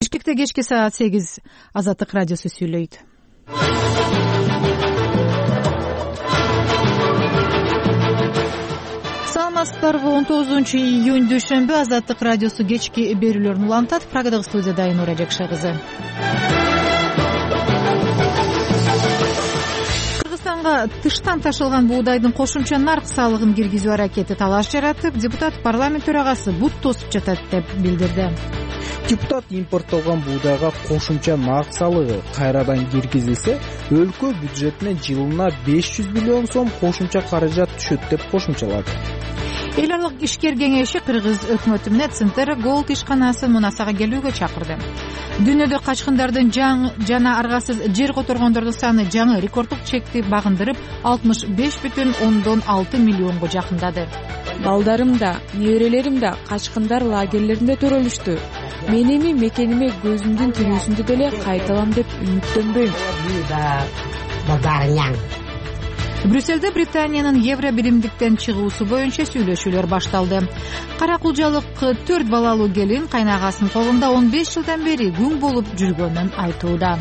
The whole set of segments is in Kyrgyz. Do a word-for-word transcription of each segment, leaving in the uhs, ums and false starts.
Бишкекте кечки саат сегиз Азаттык радиосу сүйлөйт. Саламатсыздарбы? он тогузунчу июнь дүйшөмбү Азаттык радиосу кечки берүүлөрүн улантат. Прагадагы студияда Айнура Жакшы кызы. Кыргызстанга тыштан ташылган буудайдын кошумча нарк салыгын киргизүү аракети талаш жаратып, депутат парламент төрагасы бут тосуп жатат деп билдирди. Депутат импорттолгон буудайга кошумча нарк салыгы кайрадан киргизилсе, өлкө бюджетине жылына беш жүз миллион сом кошумча каражат түшөт деп кошумчалады. Эл аралык ишкер кеңеши Кыргыз өкмөтү менен Центр Голд ишканасын Мунасага келүүгө чакырды. Дүйнөдө качкындардын жана аргасыз жер которгондордун саны жаңы рекорддук чекти багындырып алтымыш беш бүтүн ондон алты миллионго жакындады. Балдарым да, неберелерим да качкындар лагерлеринде төрөлүштү. Мен эми мекениме көзүмдүн тирүүсүндө деле кайталам деп үмүттөнбөйм. Брюссельде Британиянын Евро биримдиктен чыгуусу боюнча сүйлөшүүлөр башталды. Кара кулжалык төрт балалуу келин кайнагасынын колунда он беш жылдан бери күң болуп жүргөнүн айтууда.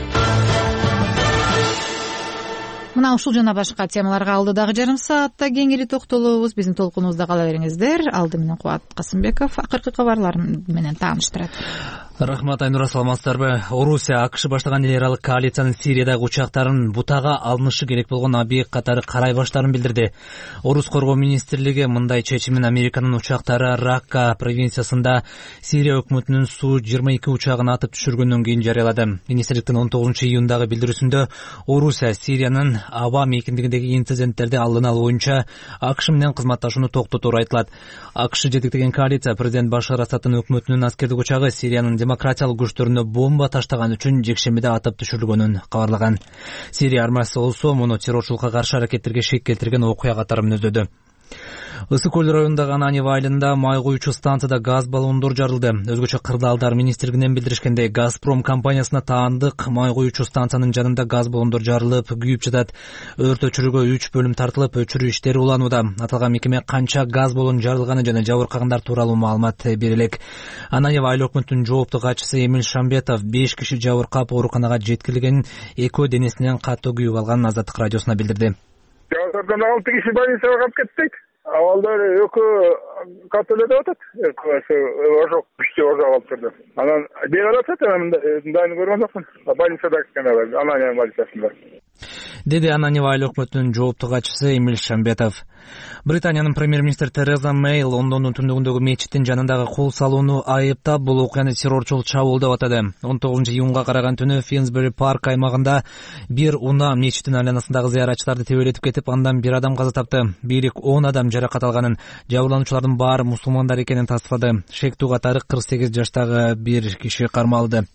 Мына ушул жана башка темаларга алдыдагы жарым саатта кеңири токтолобуз. Биздин толкунубузда кала бериңиздер. Алды менен Кубат Касымбеков акыркы кабарлар менен тааныштырат. Рахмат, Айнура, саламатсыздарбы? Орусия АКШ баштаган эл аралык коалициянын Сириядагы учактарын бутага алынышы керек болгон объект катары карай баштаарын билдирди. Орус коргоо министрлиги мындай чечимин Американын учактары Ракка провинциясында Сирия өкмөтүнүн Су жыйырма эки учагын атып түшүргөндөн кийин жарыялады. Министрликтин он тогузунчу июндагы билдирүүсүндө Орусия Сириянын аба мейкиндигиндеги инциденттерди алдын алуу боюнча АКШ менен кызматташууну токтотору айтылат. АКШ жетектеген коалиция президент Башар Асадтын өкмөтүнүн аскердик учагы Сириянын демократиялык күчтөрүнө бомба таштаган үчүн жекшембиде атып түшүрүлгөнүн кабарлаган. Сирия армиясы болсо муну террорчулукка каршы аракеттерге шек келтирген окуя катары мүнөздөдү. Ысык көл районундагы Ананьево айылында май куючу станцияда газ баллондор жарылды. Өзгөчө Кырдаалдар министрлигинен билдиришкендей, Газпром компаниясына таандык май куючу станциянын жанында газ баллондор жарылып, күйүп жатат. Өрт өчүрүүгө үч бөлүм тартылып, өчүрүү иштери уланууда. Аталган мекеме канча газ баллон жарылганы жана жабыркагандар тууралуу маалымат бере элек. Ананьево айыл өкмөтүнүн жооптуу катчысы Эмиль Шамбетов беш киши жабыркап ооруканага жеткирилгенин, экөө денесинен катуу күйүп алганын Азаттык радиосуна билдирди. Жабыркагандан алты киши больницага калып кетти. Авалдар экөө катөлөп атат. Экөөсү ожок, күчтүү ожок алып турду. Анан бер алатат, мындайын көргөн жокмун. Больницада экен, Ананьево больницасында. Деди Ананьево айыл өкмөтүнүн жооптуу катчысы Эмиль Шамбетов. Британиянын премьер-министр Тереза Мэй Лондондун түндүгүндөгү мечиттин жанындагы кол салууну айыптап, бул окуяны террорчулук чабуул деп атады. он тогузунчу июнга караган түнү Финсбери парк аймагында бир унаа мечиттин айланасындагы зыяратчыларды тебелетип кетип, андан бир адам каза тапты. Бийлик он адам жаракат алганын, жабырлануучулардын баары мусулмандар экенин тастыктады. Шектүү катары кырк сегиз жаштагы бир киши кармалды.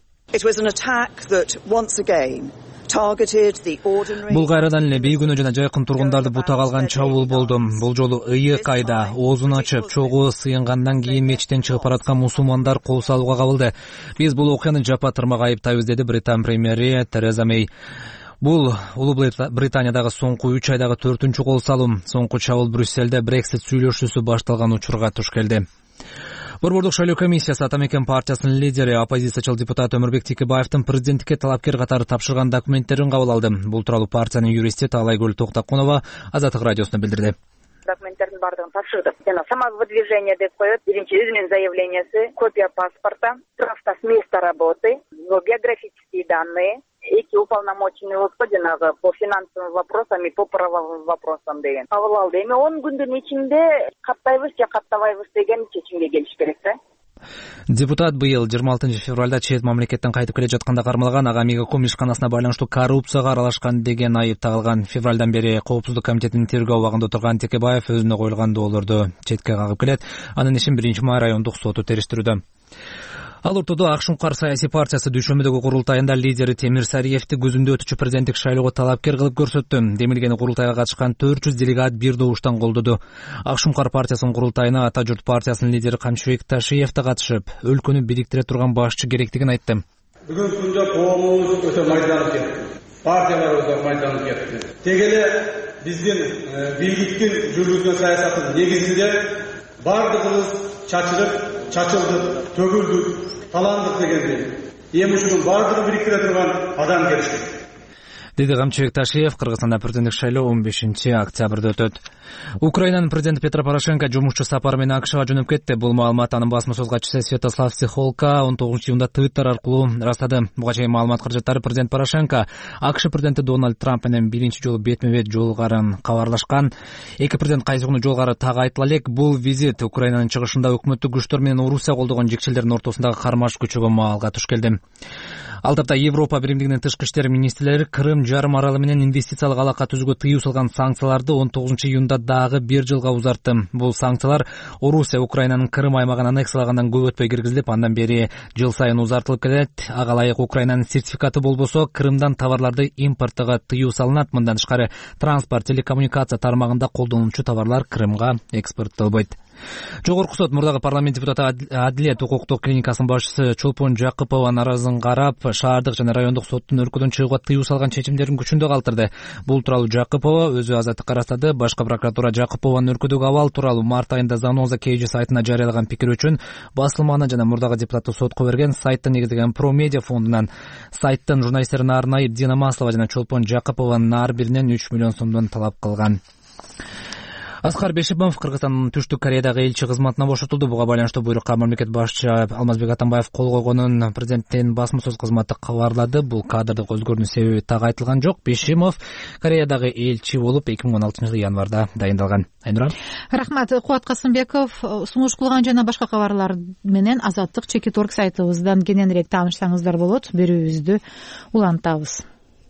Бул кайрадан эле бейгүнөө жана жайкын тургундарды бутага алган чабуул болду. Бул жолу ыйык айда оозун ачып, чогуу сыйынгандан кийин мечиттен чыгып бараткан мусулмандар кол салууга кабылды. Биз бул окуяны жапа тырмак айыптайбыз, деди Британ премьери Тереза Мэй. Бул Улуу Британиядагы соңку үч айдагы төртүнчү кол салуу. Соңку чабуул Брюссельде Брексит сүйлөшүүсү башталган учурга туш келди. Борбордук шайлоо комиссиясы Атамекен партиясынын лидери, оппозициячыл депутат Өмүрбек Текебаевдин президенттикке талапкер катары тапшырган документтерин кабыл алды. Бул тууралуу партиянын юристи Таалайгүл Токтокунова Азаттык радиосуна билдирди. Документтердин бардыгын тапшырдык. Жана самовыдвижение деп коет. Биринчи өзүнүн заявлениясы, копия паспорта, справка с места работы, биографические данные, эки уполномоченный господинага по финансовым вопросам и по правовым вопросам деген. Кабыл алды. Эми он күндүн ичинде каттайбыз же каттабайбыз деген чечимге келиш керек да. Депутат быйыл жыйырма алтынчы февралда чет мамлекеттен кайтып келе жатканда кармалган, ага Мегаком ишканасына байланыштуу коррупцияга аралашкан деген айып тагылган. Февралдан бери Коопсуздук комитетинин тергөө абагында отурган Текебаев өзүнө коюлган доолорду четке кагып келет. Анын ишин биринчи май райондук соту териштирүүдө. Ал ортодо Ак Шуңкар саясий партиясы дүйшөмбүдөгү курултайында лидери Темир Сариевди күзүндө өтүүчү президенттик шайлоого талапкер кылып көрсөттү. Демилгени курултайга катышкан төрт жүз делегат бир добуштан колдоду. Ак Шуңкар партиясынын курултайына Ата журт партиясынын лидери Камчыбек Ташиев да катышып, өлкөнү бириктире турган башчы керектигин айтты. Бүгүнкү күндө коомубуз өтө майданып кетти. Партиялар өтө майданып кетти. Тек эле биздин бийликтин жүргүзгөн саясаттын негизинде бардыгыбыз чачырып чачылдык, төгүлдүк, таландык дегендей. Эми ушунун баардыгы бириктире турган адам керек. Деди Камчыбек Ташиев. Кыргызстанда президенттик шайлоо он бешинчи октябрда өтөт. Украинанын президенти Петро Порошенко жумушчу сапары менен АКШга жөнөп кетти. Бул маалымат анын басма сөз катчысы Святослав Тихолко он тогузунчу июнда Твиттер аркылуу ырастады. Буга чейин маалымат каражаттары президент Порошенко АКШ президенти Дональд Трамп менен биринчи жолу бетме-бет жолугарын кабарлашкан. Эки президент кайсы күнү жолугары так айтыла элек. Бул визит Украинанын чыгышында өкмөттүк күчтөр менен Орусия колдогон жекчелердин ортосундагы кармаш күчөгө маалга туш келди. Ал тапта Европа биримдигинин тышкы иштер министрлери Крым жарым аралы менен инвестициялык алака түзүүгө тыюу салган санкцияларды он тогузунчу июнда дагы бир жылга узартты. Бул санкциялар Орусия Украинанын Крым аймагын аннексиялагандан көп өтпөй киргизилип, андан бери жыл сайын узартылып келет. Ага ылайык Украинанын сертификаты болбосо, Крымдан товарларды импорттоого тыюу салынат. Мындан тышкары транспорт, телекоммуникация тармагында колдонулчу товарлар Крымга экспорттолбойт. Жогорку сот мурдагы парламент депутаты Адилет укуктук клиникасынын башчысы Чолпон Жакыпованын аразын карап, шаардык жана райондук соттун өлкөдөн чыгууга тыюу салган чечимдерин күчүндө калтырды. Бул тууралуу Жакыпова өзү азаттыкка ырастады. Башкы прокуратура Жакыпованын өлкөдөгү абал тууралуу март айында Заноза Кейжи сайтына жарыялаган пикир үчүн басылманы жана мурдагы депутаттык сотко берген сайттын негизделген Про Медиа фондунан сайттын журналисттерине арнайы Дина Маслова жана Чолпон Жакыпованын ар биринен үч миллион сомдон талап кылган. Аскар Бешибаев Кыргызстандын Түштүк Кореядагы элчи кызматына бошотулду. Буга байланыштуу буйрукка мамлекет башчысы Алмазбек Атамбаев кол койгонун президенттин басма сөз кызматы кабарлады. Бул кадрдык өзгөрүүнүн себеби так айтылган жок. Бешимов Кореядагы элчи болуп эки миң он алтынчы жылы январда дайындалган. Айнура. Рахмат. Кубат Касымбеков. Сунуш кылган жана башка кабарлар менен Азаттык чекит орг сайтыбыздан кененирээк таанышсаңыздар болот. Берүүбүздү улантабыз.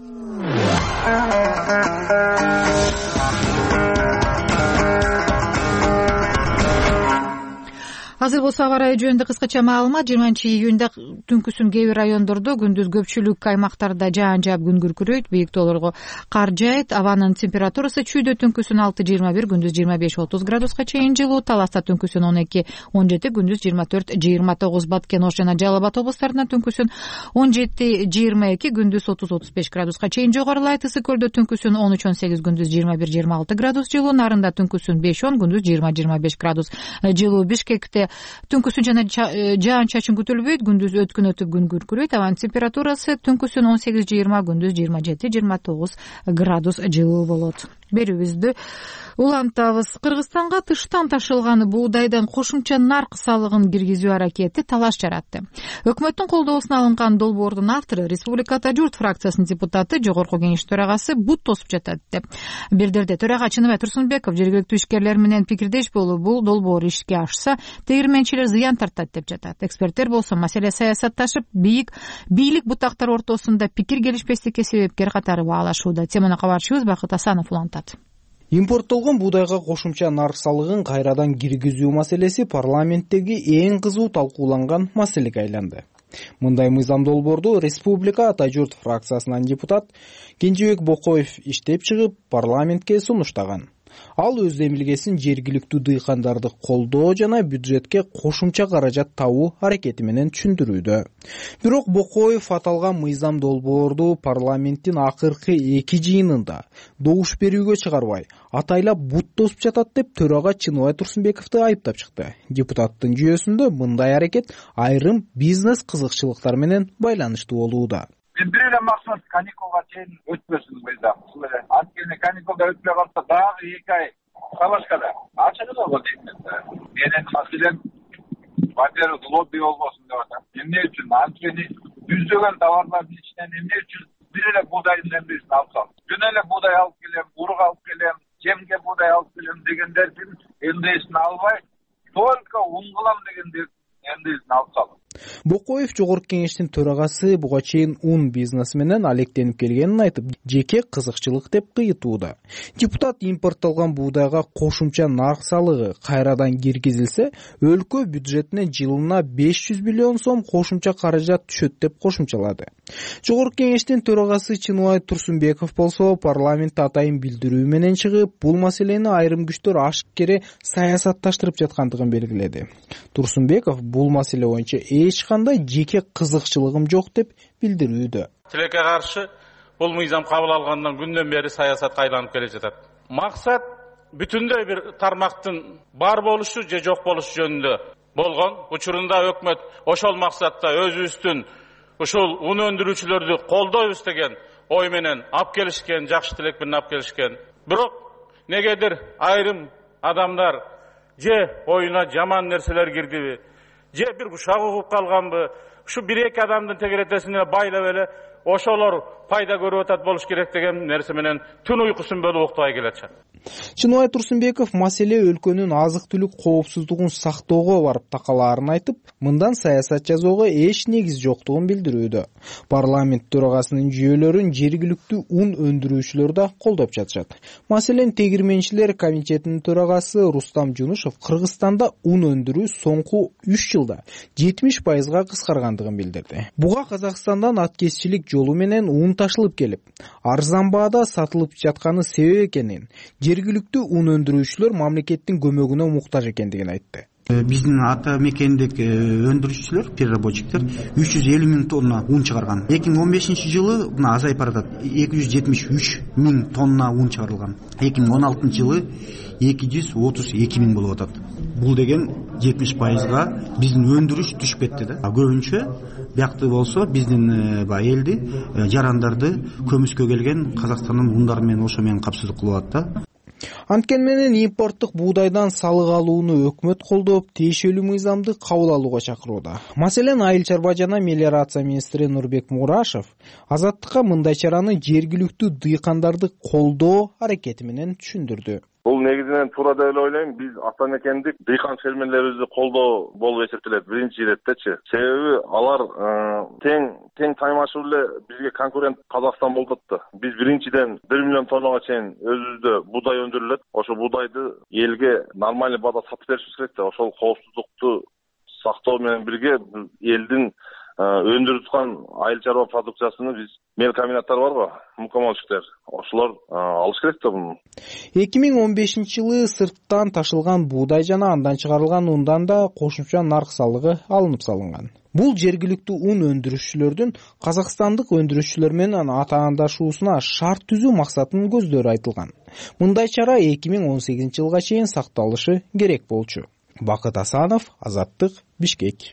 Азыр болсо аба ырайы жөнүндө кыскача маалымат. жыйырманчы июнда түнкүсүн кээ бир райондордо, күндүз көпчүлүк аймактарда жаан жаап күн күркүрөйт, бийик тоолорго кар жаайт. Абанын температурасы чүйдө түнкүсүн алты жыйырма бир, күндүз жыйырма беш отуз градуска чейин жылуу. Таласта түнкүсүн он эки он жети, күндүз жыйырма төрт жыйырма тогуз. Баткен, Ош жана Жалал Абад облустарында түнкүсүн он жети жыйырма эки, күндүз отуз отуз беш градуска чейин жогорулайт. Ысык көлдө түнкүсүн он үч он сегиз, күндүз жыйырма бир жыйырма алты градус жылуу. Нарында түнкүсүн беш он, күндүз жыйырма жыйырма беш градус жылуу. Бишкекте түнкүсүн жана жаан чачын күтүлбөйт, күндүз өткүн өтүп күн күркүрөйт. Абанын температурасы түнкүсүн он сегиз жыйырма, күндүз жыйырма жети жыйырма тогуз градус жылуу болот. Берүүбүздү улантабыз. Кыргызстанга тыштан ташылган буудайдан кошумча нарк салыгын киргизүү аракети талаш жаратты. Өкмөттүн колдоосуна алынган долбоордун автору Республика Журт фракциясынын депутаты, жогорку кеңеш төрагасы бут тосуп жатат деп билдирди. Төрага Чыныбай Турсунбеков жергиликтүү ишкерлер менен пикирдеш болуп, бул долбоор ишке ашса, тегирменчилер зыян тартат деп жатат. Эксперттер болсо маселе саясатташып, бийик бийлик бутактар ортосунда пикир келишпестикке себепкер катары баалашууда. Теманы кабарчыбыз Бакыт Асанов улантат. Импорттолгон буудайга кошумча нарк салыгын кайрадан киргизүү маселеси парламенттеги эң кызуу талкууланган маселеге айланды. Мындай мыйзам долбоорду Республика Ата Журт фракциясынан депутат Кенжебек Бокоев иштеп чыгып, парламентке сунуштаган. Ал өз эмилгесин жергиликтүү дыйкандарды колдоо жана бюджетке кошумча каражат табуу аракети менен түшүндүрүүдө. Бирок Бокоев аталган мыйзам долбоорду парламенттин акыркы эки жыйынында добуш берүүгө чыгарбай, атайлап бут тосуп жатат деп төрага Чыныбай Турсунбековду айыптап чыкты. Депутаттын жүйөсүндө мындай аракет айрым бизнес кызыкчылыктар менен байланыштуу болууда. Мен бир эле максат каникулга чейин өтпөсүн мыйзам. Анткени каникулда өтпөй калса дагы эки ай салашкада ачылып болот дейм. Менин маселем во-первых лобби болбосун деп атам. Эмне үчүн? Анткени жүздөгөн товарлардын ичинен эмне үчүн бир эле буудайдын эмнесин алсам? Күнү эле буудай алып келем, урук алып келем, жемге буудай алып келем дегендердин эмнесин албай, только ун кылам дегендер эмнесин алсам. Бокоев жогорку кеңештин төрагасы буга чейин ун бизнеси менен алектенип келгенин айтып, жеке кызыкчылык деп кыйытууда. Депутат импорттолгон буудайга кошумча нарк салыгы кайрадан киргизилсе, өлкө бюджетине жылына беш жүз миллион сом кошумча каражат түшөт деп кошумчалады. Жогорку кеңештин төрагасы Чыныбай Турсунбеков болсо парламентте атайын билдирүү менен чыгып, бул маселени айрым күчтөр ашыккере саясатташтырып жаткандыгын белгиледи. Турсунбеков бул маселе боюнча эч кандай жеке кызыкчылыгым жок деп билдирүүдө. Тилекке каршы бул мыйзам кабыл алгандан күндөн бери саясатка айланып келе жатат. Максат бүтүндөй бир тармактын бар болушу же жок болушу жөнүндө болгон. Учурунда өкмөт ошол максатта өзүбүздүн ушул un өндүрүүчүлөрдү колдойбуз деген ой менен алып келишкен, жакшы тилек менен алып келишкен. Бирок негедир айрым адамдар же оюна жаман нерселер кирдиби, же бир ушак угуп калганбы, ушу бир эки адамдын тегеретесине байлап эле ошолор пайда көрүп атат болуш керек деген нерсе менен түн уйкусун бөлүп уктабай келатышат. Чыныбай Турсунбеков маселе өлкөнүн азык-түлүк коопсуздугун сактоого барып такалаарын айтып, мындан саясат жасоого эч негиз жоктугун билдирүүдө. Парламент төрагасынын жүйөлөрүн жергиликтүү un өндүрүүчүлөр да колдоп жатышат. Маселен, тегирменчилер комитетинин төрагасы Рустам Жунушев Кыргызстанда un өндүрүү соңку үч жылда жетимиш пайызга кыскаргандыгын билдирди. Буга Казакстандан аткезчилик жолу менен un ташылып келип, арзан баада сатылып жатканы себеп экенин, жергиликтүү un өндүрүүчүлөр мамлекеттин көмөгүнө муктаж экендигин айтты. Биздин ата мекендик өндүрүүчүлөр, переработчиктер үч жүз элүү миң тонна un чыгарган. эки миң он бешинчи жылы мына азайып баратат. эки жүз жетимиш үч миң тонна un чыгарылган. эки миң он алтынчы жылы эки жүз отуз эки миң болуп атат. Бул деген жетимиш пайызга биздин өндүрүш түшүп кетти да. Көбүнчө биякты болсо биздин баягы элди, жарандарды көмүскө келген Казакстандын ундары менен ошо менен капсыздык кылып атат да. Анткени менен импорттук буудайдан салык алууну өкмөт колдоп, тиешелүү мыйзамды кабыл алууга чакырууда. Маселен, Айыл чарба жана мелиорация министри Нурбек Мурашев Азаттыкка мындай чараны жергиликтүү дыйкандарды колдоо аракети менен түшүндүрдү. Бул негизинен туура деп эле ойлойм. Биз ата мекендик дыйкан фермерлерибизди колдоо болуп эсептелет биринчи иреттечи. Себеби алар тең тең таймашуу эле бизге конкурент Казакстан болуп атты. Биз биринчиден бир миллион тоннага чейин өзүбүздө буудай өндүрүлөт. Ошо буудайды элге нормальный баада сатып беришибиз керек да. Ошол коопсуздукту сактоо менен бирге элдин өндүрүп аткан айыл чарба продукциясыны биз мелкомбинаттар барбы, мукомолчиктер, ошолор алыш керек да буну. эки миң он бешинчи жылы сырттан ташылган буудай жана андан чыгарылган ундан да кошумча нарк салыгы алынып салынган. Бул жергиликтүү un өндүрүүчүлөрдүн казакстандык өндүрүүчүлөр менен атаандашуусуна шарт түзүү максатынын көздөрү айтылган. Мындай чара эки миң он сегизинчи жылга чейин сакталышы керек болчу. Бакыт Асанов, Азаттык, Бишкек.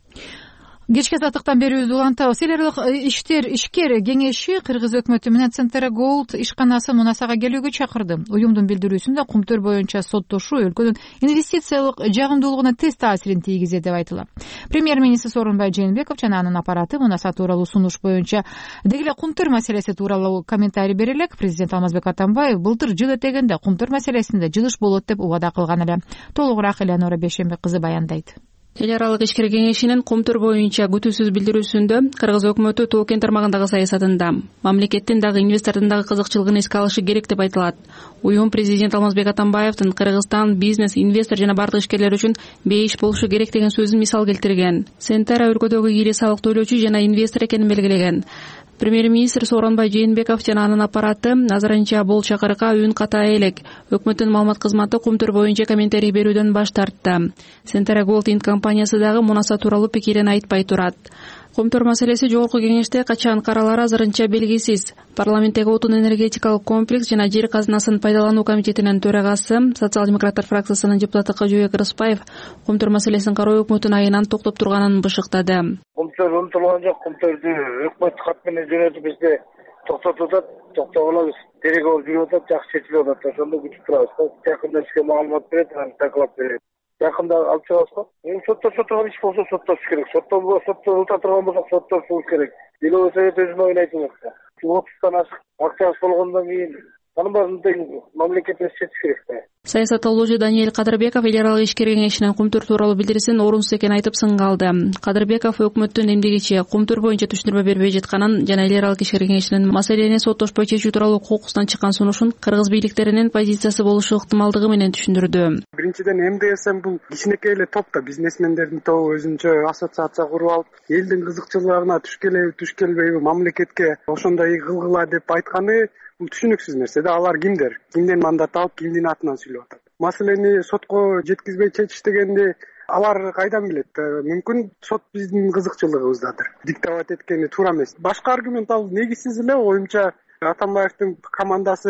Кечки сатыктан бери улантабыз. Эл аралык иштер ишкер кеңеши Кыргыз өкмөтү менен Центра Gold ишканасы Мунасага келүүгө чакырды. Уюмдун билдирүүсүндө кумтөр боюнча соттошуу өлкөнүн инвестициялык жагымдуулугуна терс таасирин тийгизет деп айтылат. Премьер-министр Сооронбай Жээнбеков жана анын аппараты Мунаса тууралуу сунуш боюнча дегеле кумтөр маселеси тууралуу комментарий бере элек. Президент Алмазбек Атамбаев былтыр жыл этегенде кумтөр маселесинде жылыш болот деп убада кылган эле. Толугураак Элеонора Бейшембек кызы баяндайт. Эл аралык ишкер кеңешинин кумтөр боюнча күтүүсүз билдирүүсүндө Кыргыз өкмөтү Толкен тармагындагы саясатында мамлекеттин дагы инвестордун дагы кызыкчылыгын эске алышы керек деп айтылат. Уюм президент Алмазбек Атамбаевдин Кыргызстан бизнес, инвестор жана бардык ишкерлер үчүн бейиш болушу керек деген сөзүн мисал келтирген. Центра өлкөдөгү ири салык төлөөчү жана инвестор экенин белгилеген. Премьер-министр Сооронбай Жээнбеков жана анын аппараты азырынча бул чакырыкка үн катаа элек. Өкмөттүн маалымат кызматы кумтөр боюнча комментарий берүүдөн баш тартты. Центра Gold Inc компаниясы дагы Мунаса тууралуу пикирин айтпай турат. Кумтөр маселеси жогорку кеңеште качан каралары азырынча белгисиз. Парламенттеги отун энергетикалык комплекс жана жер казынасын пайдалануу комитетинин төрагасы, социал-демократтар фракциясынын депутаты Кожобек Рыспаев кумтөр маселесин кароо өкмөттүн айынан токтоп турганын бышыктады. Кумтөр унутулган жок, кумтөрдү өкмөт кат менен жөнөтүп бизде токтотуп атат, токтоп алабыз. Терегөө жүрүп атат, жакшы чечилип атат. Ошондо күтүп турабыз. Жакында бизге маалымат берет, анан доклад берет. Жакында алып чыгабыз го. Эми соттошо турган иш болсо соттош керек. Соттолбо, соттолута турган болсо соттошуу керек. Деловой совет өзүнүн ойун айтып атат. отуздан ашык акчасы болгондон кийин анын баарын мамлекет өз чечиш керек да. Саясаттолуучу Даниэль Кадырбеков эл аралык ишкер кеңешинин кумтөр тууралуу билдирисин орунсуз экенин айтып сынгалды. Кадырбеков өкмөттүн эмдигичи кумтөр боюнча түшүндүрмө бербей жатканын жана эл аралык ишкер кеңешинин маселени соттошпой чечүү тууралуу кокусунан чыккан сунушун кыргыз бийликтеринин позициясы болушу ыктымалдыгы менен түшүндүрдү. Биринчиден эм дэ эс эм бул кичинекей эле топ да, бизнесмендердин тобу өзүнчө ассоциация куруп алып, элдин кызыкчылыгына туш келеби, туш келбейби, мамлекетке ошондой кылгыла деп айтканы бул түшүнүксүз нерсе да. Алар кимдер? Кимден мандат алып, кимдин атынан сүйлөп атат? Маселени сотко жеткизбей чечиш дегенди алар кайдан билет? Мүмкүн сот биздин кызыкчылыгыбыздадыр. Диктовать эткени туура эмес. Башка аргумент ал негизсиз эле. Оюмча Атамбаевдин командасы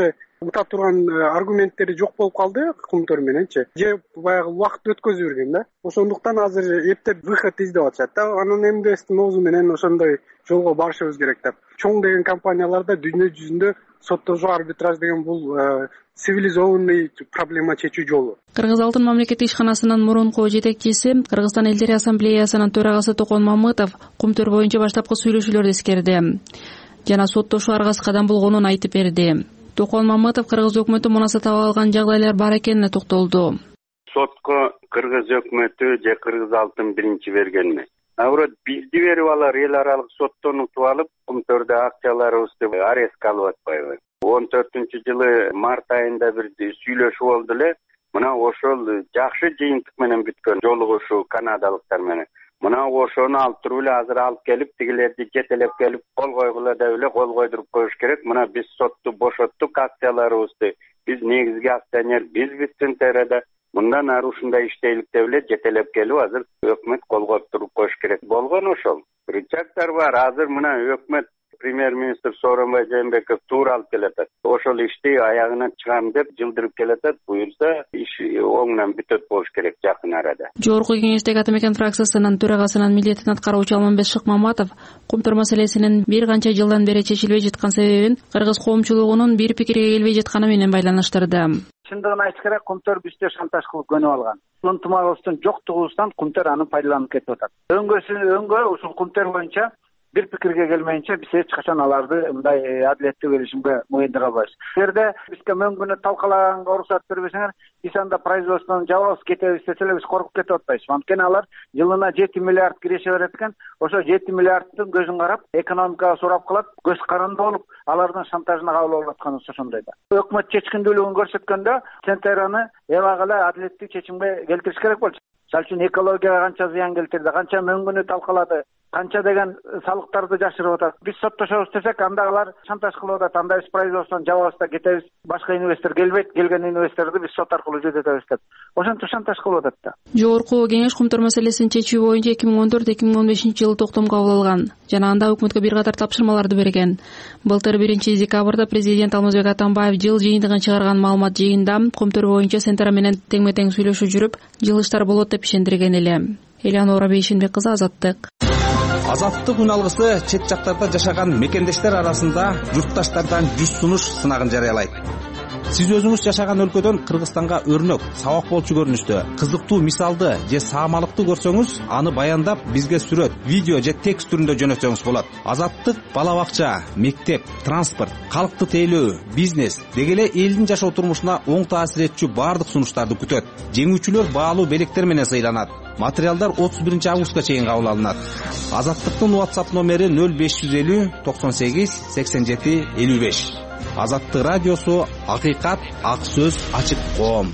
ута турган аргументтери жок болуп калды Кумтөр мененчи, же баягы убакыт өткөзүп берген да. Ошондуктан азыр эптеп выход издеп атышат да. Анан МДСтин оозу менен ошондой жолго барышыбыз керек деп. Чоң деген компанияларда дүйнө жүзүндө соттошуу арбитраж деген бул цивилизованный проблема чечүү жолу. Кыргыз Алтын мамлекеттик ишканасынын мурунку жетекчиси, Кыргызстан элдери ассамблеясынын төрагасы Токон Мамытов Кумтөр боюнча баштапкы сүйлөшүүлөрдү эскерди жана соттошуу аргасыз кадам болгонун айтып берди. Токон Мамытов Кыргыз өкмөтү мунаса таба алган жагдайлар бар экенине токтолду. Сотко Кыргыз өкмөтү же Кыргыз Алтын биринчи берген эмес. Наоборот, бизди берип алар эл аралык соттон утуп алып, Кумтөрдө акчаларыбызды арестке алып атпайбы. он төртүнчү жылы март айында бир сүйлөшүү болду эле. Мына ошол жакшы жыйынтык менен бүткөн жолугушуу канадалыктар менен. Мына ошону алып туруп эле азыр алып келип, тигилерди жетелеп келип, кол койгула деп эле кол койдуруп коюш керек. Мына биз сотту бошоттук, акцияларыбызды биз негизги акционер бизбиз Центерада. Мындан ары ушундай иштейлик деп эле жетелеп келип азыр өкмөт кол коюп туруп коюш керек болгон ошол. Рычагдар бар. Азыр мына өкмөт премьер-министр Сооронбай Жээнбеков туура алып келатат. Ошол ишти аягына чыгам деп жылдырып келатат. Буюрса иш оңунан бүтөт болуш керек жакын арада. Жогорку кеңештеги Ата Мекен фракциясынын төрагасынын милдетин аткаруучу Алмамбет Шыкмаматов Кумтөр маселесинин бир канча жылдан бери чечилбей жаткан себебин Кыргыз коомчулугунун бир пикирге келбей жатканы менен байланыштырды. Чындыгын айтыш керек, Кумтөр бизди шантаж кылып көнүп алган. Ынтымагыбыздын жоктугубуздан Кумтөр аны пайдаланып кетип атат. Өңгөсү өңгө ушул Кумтөр боюнча бир пикирге келмейинче биз эч качан аларды мындай адилеттүү келишимге моюндура албайбыз. Эгерде бизге мөңгүнү талкалаганга уруксат бербесеңер, биз анда производствону жабабыз, кетебиз десе эле биз коркуп кетип атпайбыз. Анткени алар жылына жети миллиард киреше берет экен. Ошо жети миллиардтын көзүн карап, экономикага сурап калат, көз каранды болуп, алардын шантажына кабыл болуп атканыбыз ошондой да. Өкмөт чечкиндүүлүгүн көрсөткөндө Центераны эбак эле адилеттүү чечимге келтириш керек болчу. Мисалы үчүн экологияга канча зыян келтирди, канча мөңгүнү талкалады, канча деген салыктарды жашырып атат. Биз соттошобуз десек, анда алар шантаж кылып атат. Анда биз производствону жабабыз да кетебиз. Башка инвестор келбейт, келген инвесторду биз сот аркылуу жүзөтөбүз деп. Ошентип шантаж кылып атат да. Жогорку кеңеш Кумтөр маселесин чечүү боюнча эки миң он төрт эки миң он бешинчи жылы токтом кабыл алган жана анда өкмөткө бир катар тапшырмаларды берген. Былтыр биринчи декабрда президент Алмазбек Атамбаев жыл жыйынтыгын чыгарган маалымат жыйында Кумтөр боюнча Центра менен теңме-тең сүйлөшүп жүрүп, жылыштар болот деп ишендирген эле. Элеонора Бейшенбек кызы, Азаттык. Азаттык үн алгысы чет жактарда жашаган мекендештер арасында журтташтардан жүз сунуш сынагын жарыялайт. Сиз өзүңүз жашаган өлкөдөн Кыргызстанга өрнөк, сабак болчу көрүнүштө кызыктуу мисалды же саамалыкты көрсөңүз, аны баяндап бизге сүрөт, видео же текст түрүндө жөнөтсөңүз болот. Азаттык бала бакча, мектеп, транспорт, калкты тейлөө, бизнес деги эле элдин жашоо турмушуна оң таасир этчү баардык сунуштарды күтөт. Жеңүүчүлөр баалуу белектер менен сыйланат. Материалдар отуз биринчи августка чейин кабыл алынат. Азаттыктын WhatsApp номери нөл беш жүз элүү токсон сегиз сексен жети элүү беш. Азаттык радиосу, акыйкат, ак сөз, ачык коом.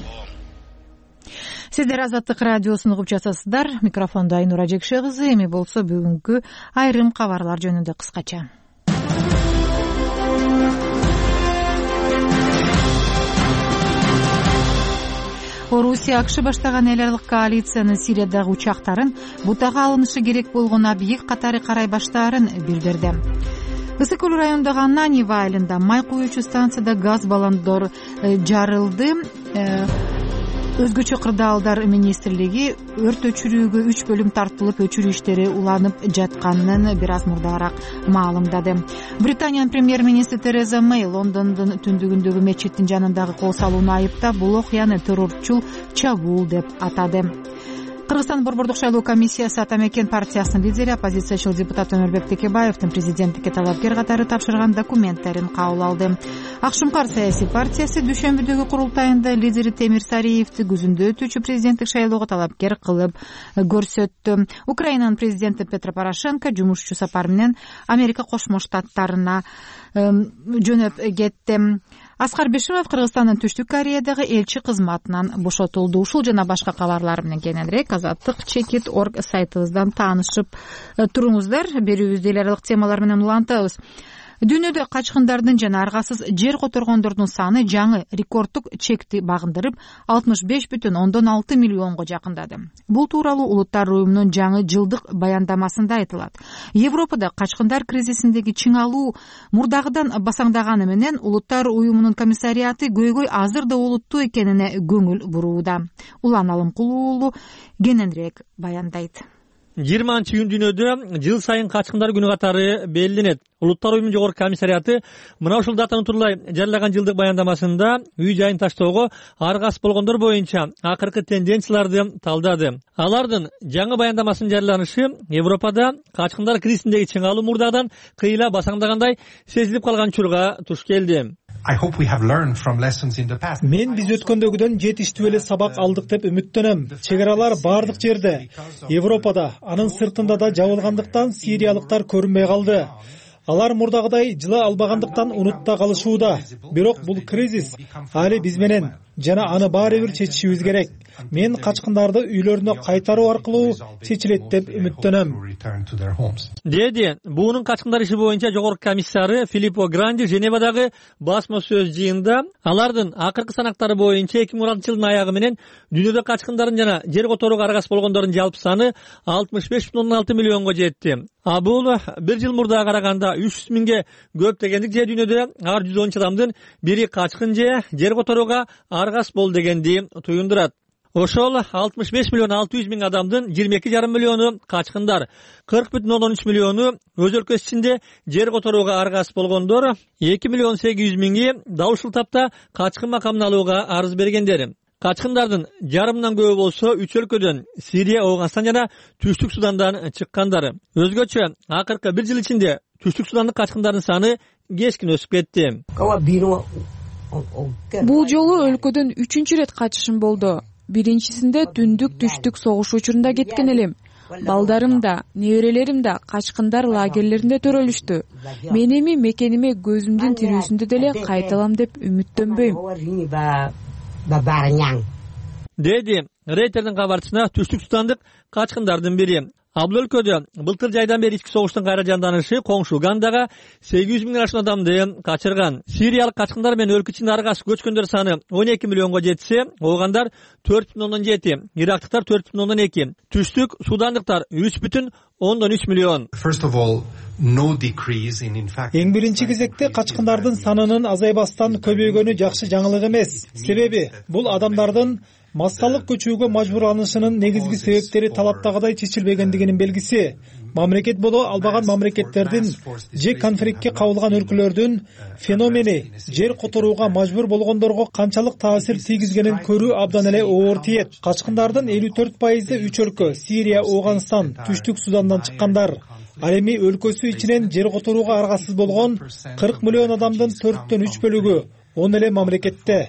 Сиздер Азаттык радиосун угуп жатасыздар. Микрофондо Айнура Жекше кызы. Эми болсо бүгүнкү айрым кабарлар жөнүндө кыскача. Орусия АКШ баштаган эл аралык коалициянын Сириядагы учактарын бутага алынышы керек болгон объект катары карай баштаарын билдирди. Ысык көл районундагы Ананьево айылында май куюучу станцияда газ баллондор жарылды. Өзгөчө кырдаалдар министрлиги өрт өчүрүүгө үч бөлүм тартылып, өчүрүү иштери уланып жатканын бир аз мурдараак маалымдады. Британиянын премьер-министри Тереза Мэй Лондондун түндүгүндөгү мечиттин жанындагы кол салууну айыптап, бул окуяны террорчул чабуул деп атады. Кыргызстан борбордук шайлоо комиссиясы Ата Мекен партиясынын лидери, оппозициячыл депутат Өмүрбек Текебаевдин президенттикке талапкер катары тапшырган документтерин кабыл алды. Ак Шумкар саясий партиясы дүйшөмбүдөгү курултайында лидери Темир Сариевди күзүндө өтүүчү президенттик шайлоого талапкер кылып көрсөттү. Украинанын президенти Петро Порошенко жумушчу сапар менен Америка Кошмо Штаттарына жөнөп кетти. Аскар Бишимов Кыргызстандын Түштүк Кореядагы элчи кызматынан бошотулду. Ушул жана башка кабарлар менен кененирээк азаттык чекит точка орг сайтыбыздан таанышып туруңуздар. Берүүбүздү эл аралык темалар менен улантабыз. Дүйнөдө качкындардын жана аргасыз жер которгондордун саны жаңы рекорддук чекти багындырып алтымыш беш бүтүн ондон алты миллионго жакындады. Бул тууралуу Улуттар уюмунун жаңы жылдык баяндамасында айтылат. Европада качкындар кризисиндеги чыңалуу мурдагыдан басаңдаганы менен Улуттар уюмунун комиссариаты көйгөй азыр да олуттуу экенине көңүл бурууда. Улан Алымкулуу уулу кененирээк баяндайт. жыйырманчы июнь дүйнөдө жыл сайын качкындар күнү катары белгиленет. Улуттар уюмунун жогорку комиссариаты мына ушул датаны турулай жарыяган жылдык баяндамасында үй жайын таштоого аргасыз болгондор боюнча акыркы тенденцияларды талдады. Алардын жаңы баяндамасынын жарыяланышы Европада качкындар кризисиндеги чыңалуу мурдагыдан кыйла басаңдагандай сезилип калган учурга туш келди. Мен биз өткөндөгүдөн жетиштүү эле сабак алдык деп үмүттөнөм. Чек аралар бардык жерде, Европада, анын сыртында да жабылгандыктан сириялыктар көрүнбөй калды. Алар мурдагыдай жыла албагандыктан унутта калышууда. Бирок бул кризис али биз менен жана аны баары бир чечишибиз керек. Мен качкындарды үйлөрүнө кайтаруу аркылуу чечилет деп үмүттөнөм. Деди буунун качкындар иши боюнча жогорку комиссары Филиппо Гранди Женевадагы басма сөз жыйында алардын акыркы санактары боюнча эки миң он алтынчы жылдын аягы менен дүйнөдө качкындардын жана жер которууга аргасыз болгондордун жалпы саны алтымыш беш бүтүн ондон алты миллионго жетти. А бул бир жыл мурдага караганда үч жүз миңге көп дегендик же дүйнөдө ар жүз онунчу адамдын бири качкын же жер которууга аргасыз болду дегенди туюндурат. Ошол алтымыш беш миллион алты жүз миң адамдын жыйырма эки жарым миллиону качкындар, кырк бүтүн ондон үч миллиону өз өлкөсү ичинде жер которууга аргасыз болгондор, эки миллион сегиз жүз миңи дал ушул тапта качкын макамын алууга арыз бергендер. Качкындардын жарымынан көбү болсо үч өлкөдөн Сирия, Ооганстан жана Түштүк Судандан чыккандар. Өзгөчө акыркы бир жыл ичинде Түштүк Судандык качкындардын саны кескин өсүп кетти. Бул жолу өлкөдөн үчүнчү ирет качышым болду. Биринчисинде түндүк түштүк согуш учурунда кеткен элем. Балдарым да, неберелерим да качкындар лагерлеринде төрөлүштү. Мен эми мекениме көзүмдүн тирүүсүндө деле кайталам деп үмүттөнбөйм. Деди Рейтердин кабарчысына Түштүк Судандык качкындардын бири. А бул өлкөдө былтыр жайдан бери ички согуштун кайра жанданышы коңшу Угандага сегиз жүз миңден ашкан адамды качырган. Сириялык качкындар менен өлкө ичинде аргасыз көчкөндөр саны он эки миллионго жетсе, Оогандар төрт бүтүн ондон жети, Ирактыктар төрт бүтүн ондон эки, Түштүк Судандыктар үч бүтүн ондон үч миллион. Эң биринчи кезекте качкындардын санынын азайбастан көбөйгөнү жакшы жаңылык эмес. Себеби бул адамдардын массалык көчүүгө мажбурланышынын негизги себептери талаптагыдай чечилбегендигинин белгиси. Мамлекет боло албаган мамлекеттердин же конфликтке кабылган өлкөлөрдүн феномени жер которууга мажбур болгондорго канчалык таасир тийгизгенин көрүү абдан эле оор тиет. Качкындардын элүү төрт пайызы үч өлкө Сирия, Ооганстан, Түштүк Судандан чыккандар. Ал эми өлкөсү ичинен жер которууга аргасыз болгон кырк миллион адамдын төрттөн үч бөлүгү он эле мамлекетте.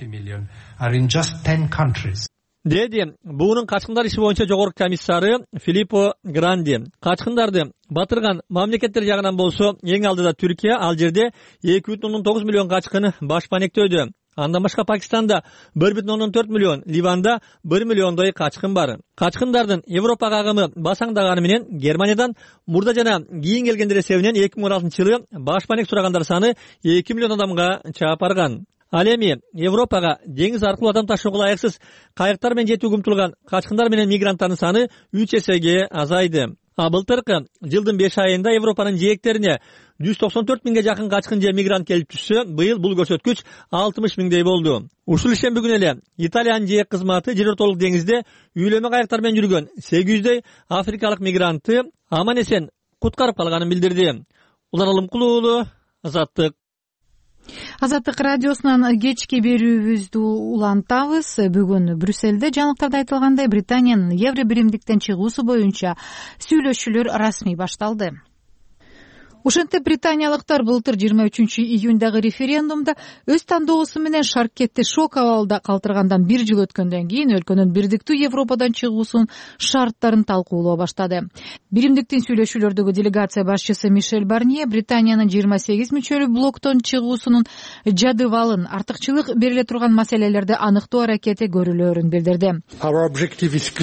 Деди буунун качкындар иши боюнча жогорку комиссары Филиппо Гранди. Качкындарды батырган мамлекеттер жагынан болсо эң алдыда Түркия, ал жерде эки бүтүн ондон тогуз миллион качкын баш банектөөдө. Андан башка Пакистанда бир бүтүн ондон төрт миллион, Ливанда бир миллиондой качкын бар. Качкындардын Европага агымы басаңдаганы менен Германиядан мурда жана кийин келгендер эсебинен эки миң он алтынчы жылы баш банек сурагандар саны эки миллион адамга чаап барган. Ал эми Европага деңиз аркылуу адам ташууга ылайыксыз кайыктар менен жетүүгө умтулган качкындар менен мигранттардын саны үч эсеге азайды. А былтыркы жылдын беш айында Европанын жээктерине жүз токсон төрт миңге жакын качкын же мигрант келип түшсө, быйыл бул көрсөткүч алтымыш миңдей болду. Ушул ишемби күнү эле Италиянын жээк кызматы жер ортолук деңизде үйлөмө кайыктар менен жүргөн сегиз жүздөй африкалык мигрантты аман эсен куткарып калганын билдирди. Улан Алымкулуу уулу, Азаттык. Азаттык радиосунан кечки берүүбүздү улантабыз. Бүгүн Брюссельде жаңылыктарда айтылгандай Британиянын Евро биримдиктен чыгуусу боюнча сүйлөшүүлөр расмий башталды. Ошентип британиялыктар былтыр жыйырма үчүнчү июндагы референдумда өз тандоосу менен шаркетти шок абалда калтыргандан бир жыл өткөндөн кийин өлкөнүн бирдиктүү Европадан чыгуусунун шарттарын талкуулоо баштады. Биримдиктин сүйлөшүүлөрдөгү делегация башчысы Мишель Барнье Британиянын жыйырма сегиз мүчөлүү блоктон чыгуусунун жадыбалын, артыкчылык бериле турган маселелерди аныктоо аракети көрүлөөрүн билдирди.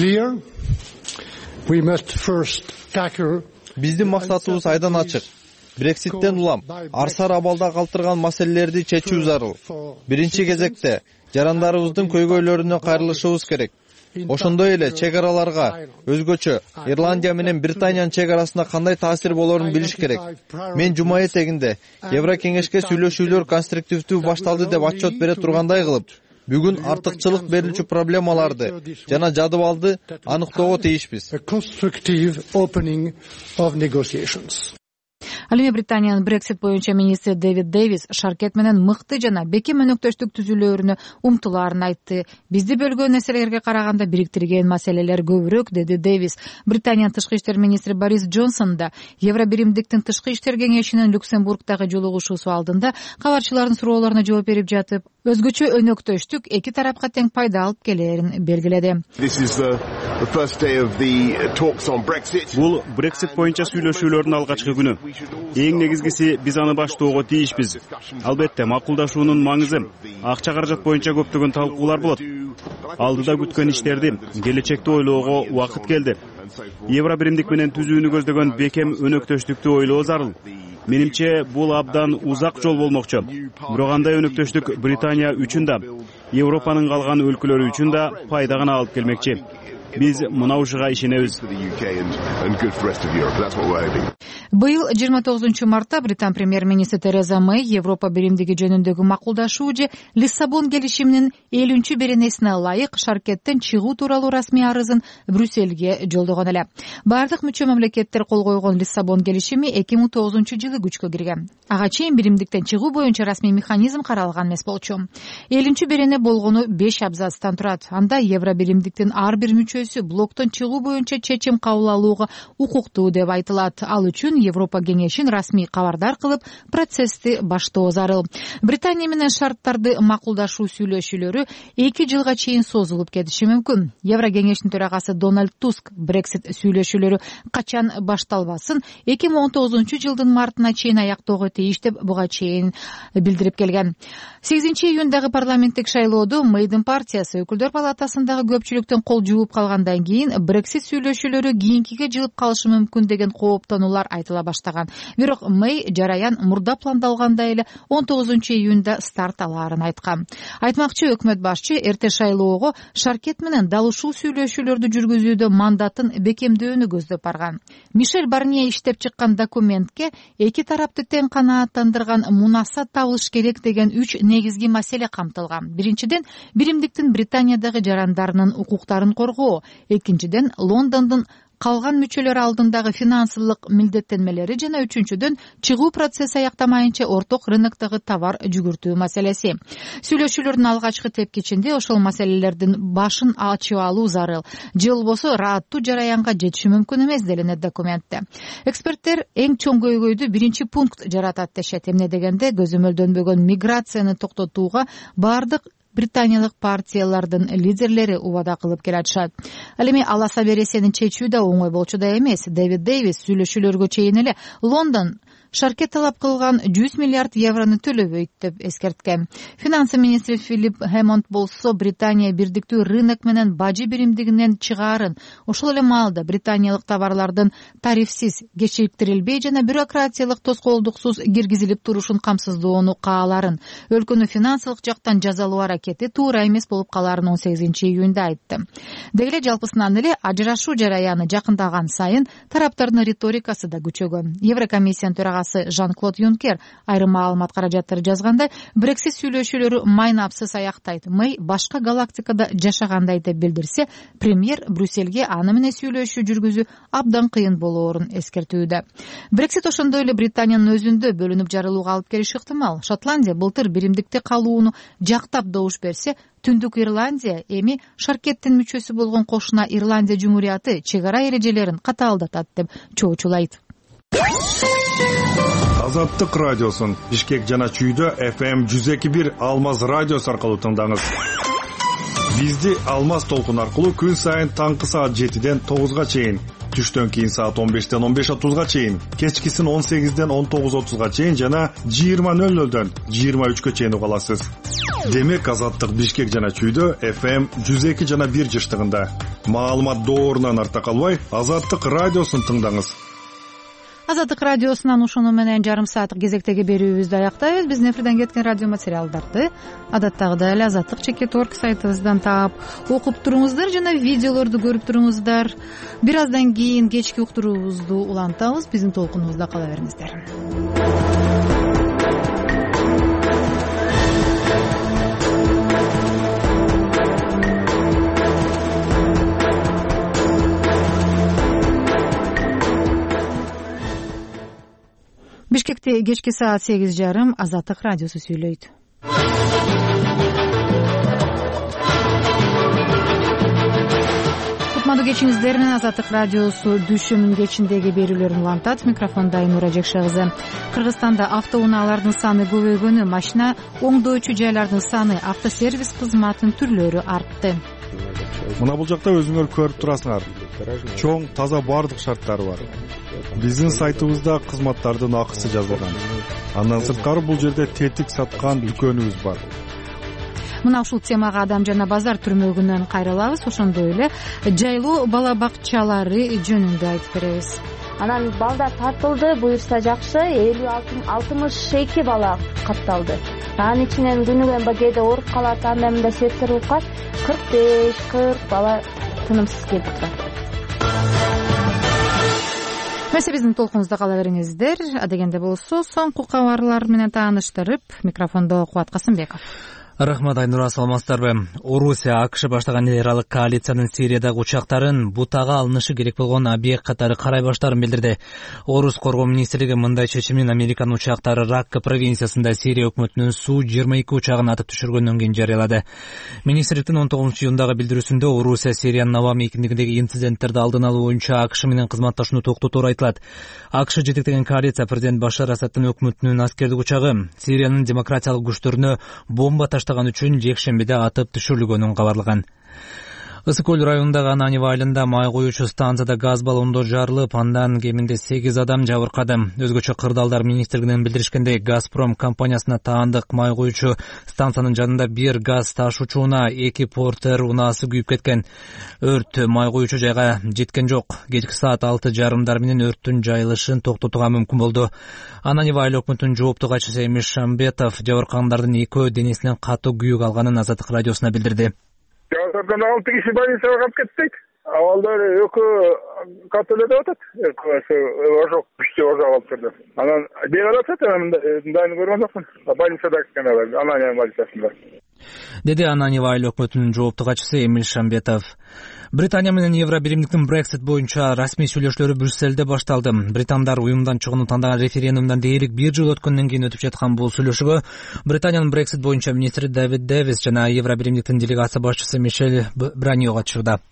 Биздин максатыбыз айдан ачык. Брекситтен улам арсар абалда калтырган маселелерди чечүү зарыл. Биринчи кезекте жарандарыбыздын көйгөйлөрүнө кайрылышыбыз керек. Ошондой эле чек араларга өзгөчө Ирландия менен Британиянын чек арасына кандай таасир болорун билиш керек. Мен жума этегинде Еврокеңешке сүйлөшүүлөр конструктивдүү башталды деп отчет бере тургандай кылып, бүгүн артыкчылык берүүчү проблемаларды жана жадыбалды аныктоого тийишпиз. Ал эми Британиянын Брексит боюнча министри Дэвид Дэвис шаркет менен мыкты жана бекем өнөктөштүк түзүүлөрүнө умтулаарын айтты. Бизди бөлгөн нерселерге караганда бириктирген маселелер көбүрөөк, деди Дэвис. Британиянын тышкы иштер министри Борис Джонсон да Евробиримдиктин тышкы иштер кеңешинин Люксембургдагы жолугушуусу алдында кабарчылардын суроолоруна жооп берип жатып, өзгөчө өнөктөштүк эки тарапка тең пайда алып келерин белгиледи. Бул Брексит боюнча сүйлөшүүлөрдүн алгачкы күнү. Эң негизгиси биз аны баштоого тийишпиз. Албетте макулдашуунун маңызы. Акча каражат боюнча көптөгөн талкуулар болот. Алдыда күткөн иштерди келечекти ойлоого убакыт келди. Евробиримдик менен түзүүнү көздөгөн бекем өнөктөштүктү ойлоо зарыл. Менимче бул абдан узак жол болмокчу. Бирок андай өнөктөштүк Британия үчүн да, Европанын калган өлкөлөрү үчүн да пайда гана алып келмекчи. Биз мына ушуга ишенебиз. Быйыл жыйырма тогузунчу мартта Британ премьер-министри Тереза Мэй Европа биримдиги жөнүндөгү макулдашуу же Лиссабон келишиминин элүүнчү беренесине ылайык шаркеттен чыгуу тууралуу расмий арызын Брюссельге жолдогон эле. Бардык мүчө мамлекеттер кол койгон Лиссабон келишими эки миң тогузунчу жылы күчкө кирген. Ага чейин биримдиктен чыгуу боюнча расмий механизм каралган эмес болчу. элүүнчү берене болгону беш абзацтан турат. Анда Евробиримдиктин ар бир мүчөсү блоктон чыгуу боюнча чечим кабыл алууга укуктуу деп айтылат. Ал үчүн Европа кеңешин расмий кабардар кылып, процессти баштоо зарыл. Британия менен шарттарды макулдашуу сүйлөшүүлөрү эки жылга чейин созулуп кетиши мүмкүн. Евро кеңештин төрагасы Дональд Туск Брексит сүйлөшүүлөрү качан башталбасын эки миң он тогузунчу жылдын мартына чейин аяктоого тийиш деп буга чейин билдирип келген. сегизинчи июндагы парламенттик шайлоодо Мэйдин партиясы өкүлдөр палатасындагы көпчүлүктөн кол жууп калгандан кийин Брексит сүйлөшүүлөрү кийинкиге жылып калышы мүмкүн деген кооптонуулар айтыла баштаган. Бирок Мэй жараян мурда пландалгандай эле он тогузунчу июнда старт алаарын айткан. Айтмакчы, өкмөт башчы эрте шайлоого шаркет менен дал ушул сүйлөшүүлөрдү жүргүзүүдө мандатын бекемдөөнү көздөп барган. Мишель Барние иштеп чыккан документке эки тарапты тең канааттандырган мунасат табылыш керек деген үч негизги маселе камтылган. Биринчиден, биримдиктин Британиядагы жарандарынын укуктарын коргоо. Экинчиден, Лондондун калган мүчөлөр алдындагы финансылык милдеттенмелери жана үчүнчүдөн чыгуу процесси аяктамайынча орток рыноктогу товар жүгүртүү маселеси. Сүйлөшүүлөрдүн алгачкы тепкичинде ошол маселелердин башын ачып алуу зарыл. Же болбосо рааттуу жараянга жетиши мүмкүн эмес делинет документте. Эксперттер эң чоң көйгөйдү биринчи пункт жаратат дешет. Эмне дегенде көзөмөлдөнбөгөн миграцияны токтотууга бардык британиялык партиялардын лидерлери убада кылып келатышат. Ал эми аласа бересени чечүү да оңой болчу да эмес. Дэвид Дэвис сүйлөшүүлөргө чейин эле Лондон шаркет талап кылган жүз миллиард еврону төлөбөйт деп эскерткен. Финансы министри Филипп Хэммонд болсо Британия бирдиктүү рынок менен бажы биримдигинен чыгаарын, ошол эле маалда британиялык товарлардын тарифсиз, кечиктирилбей жана бюрократиялык тоскоолдуксуз киргизилип турушун камсыздоону кааларын, өлкөнү финансылык жактан жазалоо аракети туура эмес болуп калаарын он сегизинчи июнда айтты. Дегеле жалпысынан эле ажырашуу жараяны жакындаган сайын тараптардын риторикасы да күчөгөн. Еврокомиссиянын төрагасы Жан-Клод Юнкер айрым маалымат каражаттары жазгандай, Брексит сүйлөшүүлөрү майнапсыз аяктайт. Мэй башка галактикада жашагандай деп билдирсе, премьер Брюссельге аны менен сүйлөшүү жүргүзүү абдан кыйын болоорун эскертүүдө. Брексит ошондой эле Британиянын өзүндө бөлүнүп жарылууга алып келиши ыктымал. Шотландия былтыр биримдикте калууну жактап добуш берсе, Түндүк Ирландия эми шаркеттин мүчөсү болгон кошуна Ирландия жумурияты чек ара эрежелерин катаалдатат деп чоочулайт. Азаттык радиосун Бишкек жана Чүйдө эф эм жүз эки бир Алмаз радиосу аркылуу тыңдаңыз. Бизди Алмаз толкун аркылуу күн сайын таңкы саат жетиден тогузга чейин, түштөн кийин саат он бештен он беш отузга чейин, кечкисин он сегизден он тогуз отузга чейин жана жыйырма нөл нөлдөн жыйырма үчкө чейин уга аласыз. Демек Азаттык Бишкек жана Чүйдө эф эм жүз эки жана бир жыштыгында. Маалымат доорунан арта калбай, Азаттык радиосун тыңдаңыз. Азаттык радиосунан ушуну менен жарым сааттык кезектеги берүүбүздү аяктайбыз. Биздин эфирден кеткен радио материалдарды адаттагыдай эле азаттык чекит орг сайтыбыздан таап окуп туруңуздар жана видеолорду көрүп туруңуздар. Бир аздан кийин кечки уктуруубузду улантабыз. Биздин толкунубузда кала бериңиздер. Бишкекте кечки саат сегиз жарым Азаттык радиосу сүйлөйт. Кутмандуу кечиңиздер менен Азаттык радиосу дүшүмүн кечиндеги берүүлөрүн улантат. Микрофонда Айнура Жекшегизем. Кыргызстанда автоунаалардын саны көбөйгөнү, машина оңдоочу жайлардын саны, автосервис кызматынын түрлөрү артты. Мына бул жакта өзүңөр көрүп турасыңар. Чоң, таза бардык шарттары бар. Биздин сайтыбызда кызматтардын акысы жазылган. Андан сырткары бул жерде тетик саткан дүкөнүбүз бар. Мына ушул темага Адам жана базар түрмөгүнөн кайрылабыз. Ошондой эле жайлуу бала бакчалары жөнүндө айтып беребиз. Анан балдар тартылды, буюрса жакшы, элүү алтымыш эки бала катталды. Анын ичинен күнүгө кээде ооруп калат, анда мында септер укат, кырк беш кырк бала тынымсыз келип турат. Месе биздин толкунубузда кала бериңиздер. Адегенде болсо соңку кабарлар менен тааныштырып, микрофондо Кубат Касымбеков. Рахмат, Айнура, саламатсыздарбы? Орусия АКШ баштаган эл аралык коалициянын Сириядагы учактарын бутага алынышы керек болгон объект катары карай баштаарын билдирди. Орус коргоо министрлиги мындай чечимин Американын учактары Ракка провинциясында Сирия өкмөтүнүн Су жыйырма эки учагын атып түшүргөндөн кийин жарыялады. Министрликтин он тогузунчу июндагы билдирүүсүндө Орусия Сириянын аба мейкиндигиндеги инциденттерди алдын алуу боюнча АКШ менен кызматташууну токтотору айтылат. АКШ жетектеген коалиция президент Башар Асадтын өкмөтүнүн аскердик учагы Сириянын демократиялык күчтөрүнө бомба таштаган үчүн жекшембиде атып түшүрүлгөнүн кабарлаган. Ысык көл районундагы Ананьево айылында май коюучу станцияда газ баллондор жарылып, андан кеминде сегиз адам жабыркады. Өзгөчө кырдаалдар министрлигинен билдиришкендей, Газпром компаниясына таандык май коюучу станциянын жанында бир газ ташуучуна эки портер унаасы күйүп кеткен. Өрт май коюучу жайга жеткен жок. Кечки саат алты жарымдар менен өрттүн жайылышын токтотууга мүмкүн болду. Ананьево айыл өкмөтүнүн жооптуу катчысы Эмиль Шамбетов жабыркагандардын экөө денесинен катуу күйүк алганын Азаттык радиосуна билдирди. Жабыркаган алты киши больницага калып кетти. Абалдар экөө кат эле деп атат. Ошо күчтүү ожог алып турду. Анан бери атат, мындайын көргөн жокмун. Больницада кеткен алар, Ананьево больницасында. Деди Ананьево айыл өкмөтүнүн жооптуу катчысы Эмиль Шамбетов. Британия менен Евробиримдиктин Brexit боюнча расмий сүйлөшүүлөрү Брюсселде башталды. Британдар уюмдан чыгууну тандаган референдумдан дээрлик бир жыл өткөндөн кийин өтүп жаткан бул сүйлөшүүгө Британиянын Brexit боюнча министри Дэвид Дэвис жана Евробиримдиктин делегация башчысы Мишель Браньо катышууда.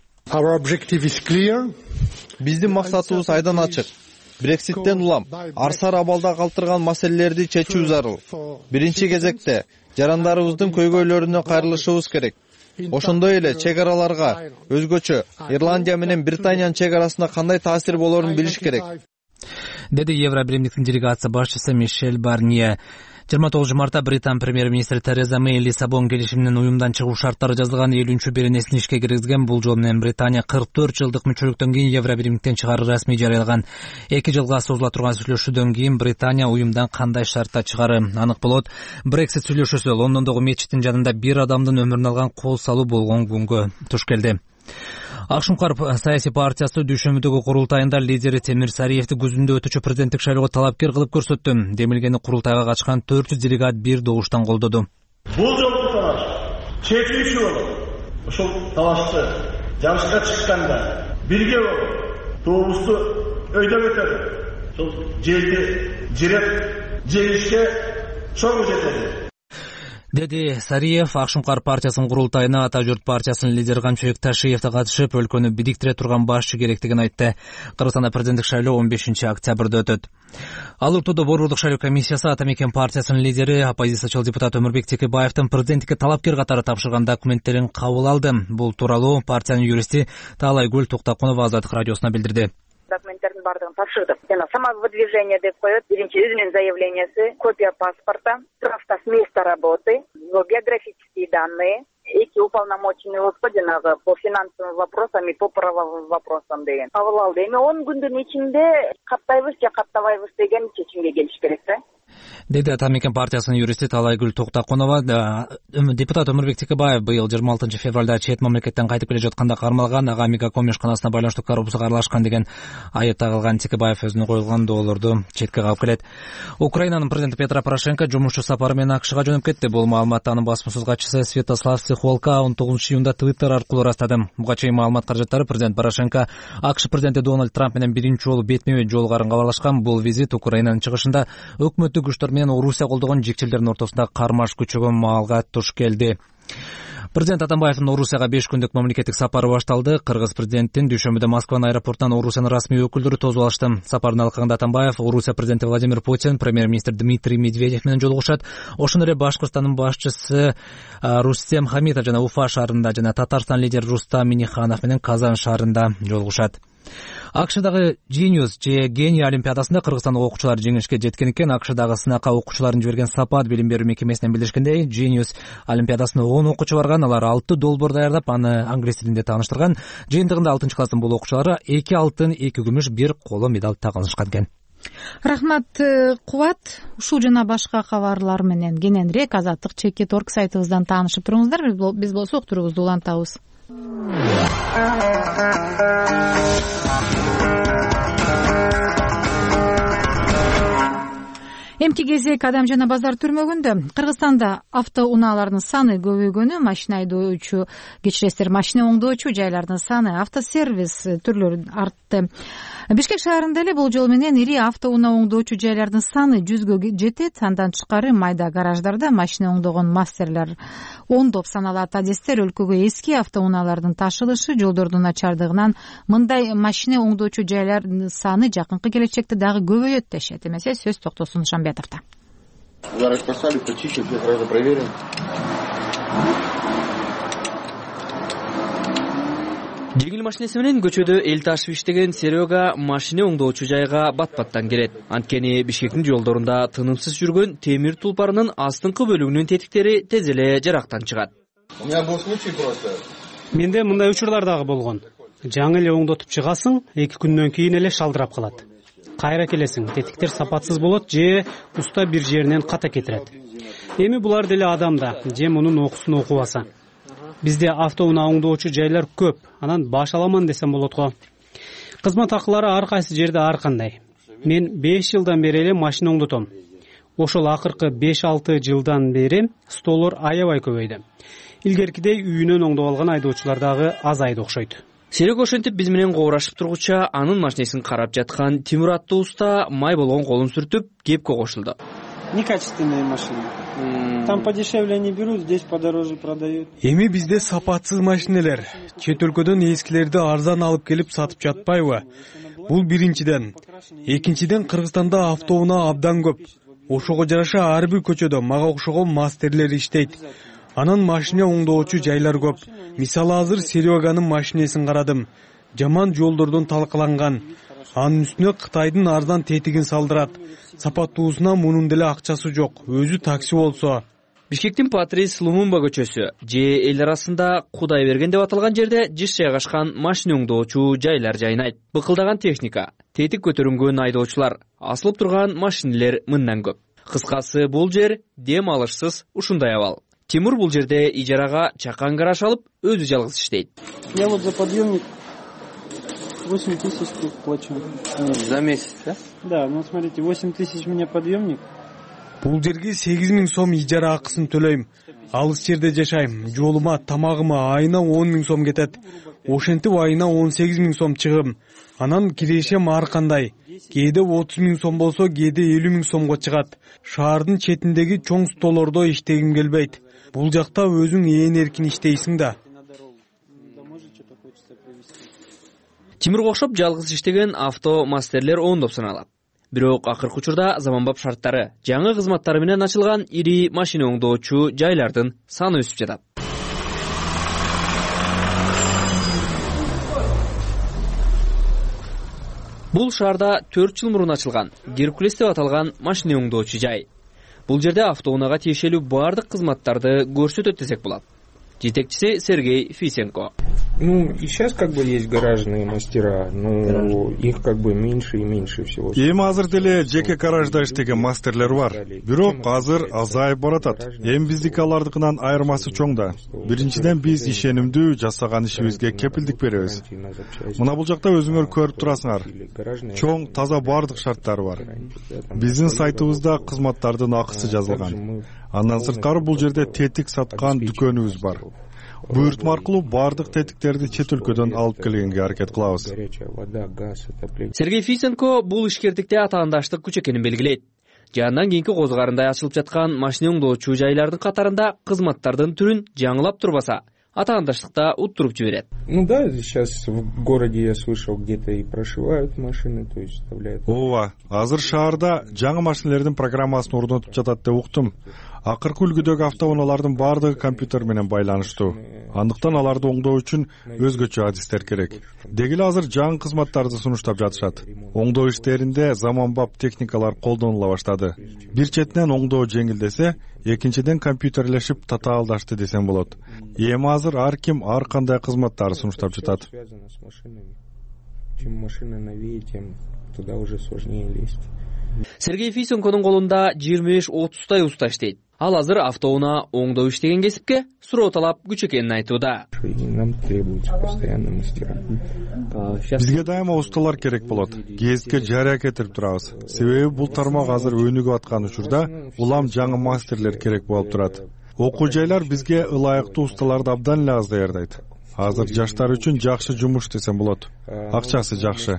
Биздин максатыбыз айдан ачык. Брекситтен улам арсар абалда калтырган маселелерди чечүү зарыл. Биринчи кезекте жарандарыбыздын көйгөйлөрүнө кайрылышыбыз керек. Ошондой эле чек араларга өзгөчө Ирландия менен Британиянын чек арасында кандай таасир болорун билиш керек, деди Евробиримдиктин делегация башчысы Мишель Барнье. жыйырма тогузунчу мартта Британ премьер-министри Тереза Мэй Лиссабон келишиминин уюмдан чыгуу шарттары жазылган элүүнчү беренесин ишке киргизген. Бул жол менен Британия кырк төрт жылдык мүчөлүктөн кийин Евробиримдиктен чыгаары расмий жарыялаган. эки жылга созула турган сүйлөшүүдөн кийин Британия уюмдан кандай шартта чыгаары анык болот. Brexit сүйлөшүүсү Лондондогу мечиттин жанында бир адамдын өмүрүн алган кол салуу болгон күнгө туш келди. Акшумкар саясий партиясы дүйшөмбүдөгү курултайында лидери Темир Сариевди күзүндө өтүүчү президенттик шайлоого талапкер кылып көрсөттү. Демилгени курултайга катышкан төрт жүз делегат бир добуштан колдоду. Бул жолку талаш чечүүчү болуп, ошол талашты жарышка чыкканда бирге болуп, добусту өйдөп өтөдү. Сол жерди жиреп жеңишке чоң жетеди. Деди Сариев Акшумкар партиясынын курултайына Ата журт партиясынын лидери Камчыбек Ташиев да катышып, өлкөнү бидиктире турган башчы керектигин айтты. Кыргызстанда президенттик шайлоо он бешинчи октябрда өтөт. Ал ортодо Борбордук шайлоо комиссиясы Ата мекен партиясынын лидери, оппозициячыл депутат Өмүрбек Текебаевдин президенттикке талапкер катары тапшырган документтерин кабыл алды. Бул тууралуу партиянын юристи Таалайгүл Токтокунова Азаттык радиосуна билдирди. Документтердин бардыгын тапшырдык. Жана самовыдвижение деп коет. Биринчи өзүнүн заявлениясы, копия паспорта, справка с места работы, биографические данные, эки уполномоченный болуп жанагы по финансовым вопросам и по правовым вопросам деген кабыл алды. Эми он күндүн ичинде каттайбыз же каттабайбыз деген чечимге келиш керек да, деди Ата мекен партиясынын юристи Талайгүл Токтакунова. Депутат Өмүрбек Текебаев быйыл жыйырма алтынчы февралда чет мамлекеттен кайтып келе жатканда кармалган, ага мегаком ишканасына байланыштуу коррупцияга аралашкан деген айып тагылган. Текебаев өзүнүн коюлган доолорду четке кагып келет. Украинанын президенти Петро Порошенко жумушчу сапары менен АКШга жөнөп кетти. Бул маалыматты анын басма сөз катчысы Святослав Цихолка он тогузунчу июнда Твиттер аркылуу ырастады. Буга чейин маалымат каражаттары президент Порошенко АКШ президенти Дональд Трамп менен биринчи жолу бетме-бет жолугарын кабарлашкан. Бул визит Украинанын чыгышында өкмөттүк күчтөр менен Орусия колдогон жекчелдердин ортосунда кармаш күчөгөн маалга туш келди. Президент Атамбаевдин Орусияга беш күндүк мамлекеттик сапары башталды. Кыргыз президентин дүйшөмбүдө Москванын аэропортунан Орусиянын расмий өкүлдөрү тосуп алышты. Сапардын алкагында Атамбаев Орусия президенти Владимир Путин, премьер-министр Дмитрий Медведев менен жолугушат. Ошондой эле Башкыртстандын башчысы Рустем Хамитов жана Уфа шаарында жана Татарстан лидери Рустам Минниханов менен Казан шаарында жолугушат. АКШдагы Genius же Гений олимпиадасында кыргызстандык окуучулар жеңишке жеткен экен. АКШдагы сынакка окуучуларын жиберген Сапат билим берүү мекемесинен билдиришкендей, Genius олимпиадасына он окуучу барган. Алар алты долбоор даярдап, аны англис тилинде тааныштырган. Жыйынтыгында алтынчы класстын бул окуучулары эки алтын, эки күмүш, бир коло медаль тагынышкан экен. Рахмат Кубат. Ушул жана башка кабарлар менен кененирээк Азаттык чекит точка орг сайтыбыздан таанышып туруңуздар. Биз болсо уктуруубузду улантабыз. Эмки кезек Адам жана базар түрмөгүндө. Кыргызстанда автоунаалардын саны көбөйгөнү, машина айдоочу, кечиресиздер, машина оңдоочу жайлардын саны, автосервис түрлөрү артты. Бишкек шаарында эле бул жол менен ири автоунаа оңдоочу жайлардын саны жүзгө жетет. Андан тышкары майда гараждарда машина оңдогон мастерлер ондоп саналат. Адистер өлкөгө эски автоунаалардын ташылышы, жолдордун начардыгынан мындай машина оңдоочу жайлардын саны жакынкы келечекте дагы көбөйөт дешет. Эмесе сөз токтосун Шамбетовдо. Зараз поставили, почистили, сразу проверим. Жеңил машинеси менен көчөдө эл ташып иштеген Серега машина оңдоочу жайга бат-баттан келет. Анткени Бишкектин жолдорунда тынымсыз жүргөн темир тулпарынын астыңкы бөлүгүнүн тетиктери тез эле жарактан чыгат. У меня был случай просто. Менде мындай учурлар дагы болгон. Жаңы эле оңдотуп чыгасың, эки күндөн кийин эле шалдырап калат. Кайра келесиң, тетиктер сапатсыз болот же уста бир жеринен ката кетирет. Эми булар деле адамда, же мунун окусун окубаса. Бизде автоунаа оңдоочу жайлар көп, анан баш аламан десем болот го. Кызмат акылары ар кайсы жерде ар кандай. Мен беш жылдан бери эле машина оңдотом. Ошол акыркы беш алты жылдан бери столор аябай көбөйдү. Илгеркидей үйүнөн оңдоп алган айдоочулар дагы азайды окшойт. Серега ошентип биз менен коорашып тургуча анын машинесин карап жаткан Тимур аттуу уста май болгон колун сүртүп кепке кошулду. Некачественные машины. Там подешевле не берут, здесь подороже продают. Эми бизде сапатсыз машинелер. Чет өлкөдөн эскилерди арзан алып келип сатып жатпайбы? Бул биринчиден. Экинчиден, Кыргызстанда автоунаа абдан көп. Ошого жараша ар бир көчөдө мага окшогон мастерлер иштейт. Анан машина оңдоочу жайлар көп. Мисалы азыр Сереганын машинесин карадым. Жаман жолдордон талкаланган. Анын үстүнө Кытайдын арзан тетигин салдырат. Сапаттуусуна мунун деле акчасы жок. Өзү такси болсо. Бишкектин Патрис Лумумба көчөсү же эл арасында Кудай берген деп аталган жерде жыш жайгашкан машина оңдоочу жайлар жайнайт. Быкылдаган техника, тетик көтөрүнгөн айдоочулар, асылып турган машинелер мындан көп. Кыскасы бул жер дем алышсыз ушундай абал. Тимур бул жерде ижарага чакан гараж алып, өзү жалгыз иштейт. Я вот за подъемник восемь тысяч плачу. За месяц, да? Да, ну смотрите, восемь тысяч у меня подъемник. Бул жерге сегиз миң сом ижара акысын төлөйм. Алыс жерде жашайм. Жолума, тамагыма айына он миң сом кетет. Ошентип айына он сегиз миң сом чыгым. Анан кирешем ар кандай. Кээде отуз миң сом болсо, кээде элүү миң сомго чыгат. Шаардын четиндеги чоң столордо иштегим келбейт. Бул жакта өзүң ээн эркин иштейсиң да. Тимурга окшоп жалгыз иштеген авто мастерлер ондоп саналат. Бирок акыркы учурда заманбап шарттары, жаңы кызматтары менен ачылган ири машина оңдоочу жайлардын саны өсүп жатат. Бул шаарда төрт жыл мурун ачылган Геркулес деп аталган машина оңдоочу жай. Бул жерде автоунаага тиешелүү бардык кызматтарды көрсөтөт десек болот. жетекчиси Сергей Фисенко. Ну, и сейчас как бы есть гаражные мастера, но их как бы меньше и меньше всего. Эми азыр деле жеке гаражда иштеген мастерлер бар. Бирок азыр азайып баратат. Эми биздики алардыкынан айырмасы чоң да. Биринчиден биз ишенимдүү жасаган ишибизге кепилдик беребиз. Мына бул жакта өзүңөр көрүп турасыңар. Чоң, таза бардык шарттары бар. Биздин сайтыбызда кызматтардын акысы жазылган. Андан сырткары бул жерде тетик саткан дүкөнүбүз бар. Буйртма аркылуу бардык тетиктерди чет өлкөдөн алып келгенге аракет кылабыз. Сергей Фисенко бул ишкердикте атаандаштык күч экенин белгилейт. Жандан кийинки козгарындай ачылып жаткан машина оңдоочу жайлардын катарында кызматтардын түрүн жаңылап турбаса, атаандаштыкта уттуруп жиберет. Ну да, сейчас в городе я слышал, где-то и прошивают машины, то есть вставляют. Ооба, азыр шаарда жаңы машинелердин программасын орнотуп жатат деп уктум. Акыркы үлгүдөгү автоунаалардын баардыгы компьютер менен байланыштуу. Андыктан аларды оңдоо үчүн өзгөчө адистер керек. Дегеле азыр жаңы кызматтарды сунуштап жатышат. Оңдоо иштеринде заманбап техникалар колдонула баштады. Бир четинен оңдоо жеңилдесе, экинчиден компьютерлешип татаалдашты десем болот. Эми азыр ар ким ар кандай кызматтарды сунуштап жатат. Чем машина новее, тем туда уже сложнее лезть. Сергей Фисенконун колунда жыйырма беш отуздай уста иштейт. Ал азыр автоунаа оңдоо иштеген кесипке суроо талап күч экенин айтууда. Нам требуется постоянно мастера. Бизге дайыма усталар керек болот. Гезитке жарыя кетирип турабыз. Себеби бул тармак азыр өнүгүп аткан учурда улам жаңы мастерлер керек болуп турат. Окуу жайлар бизге ылайыктуу усталарды абдан эле аз даярдайт. Азыр жаштар үчүн жакшы жумуш десем болот. Акчасы жакшы.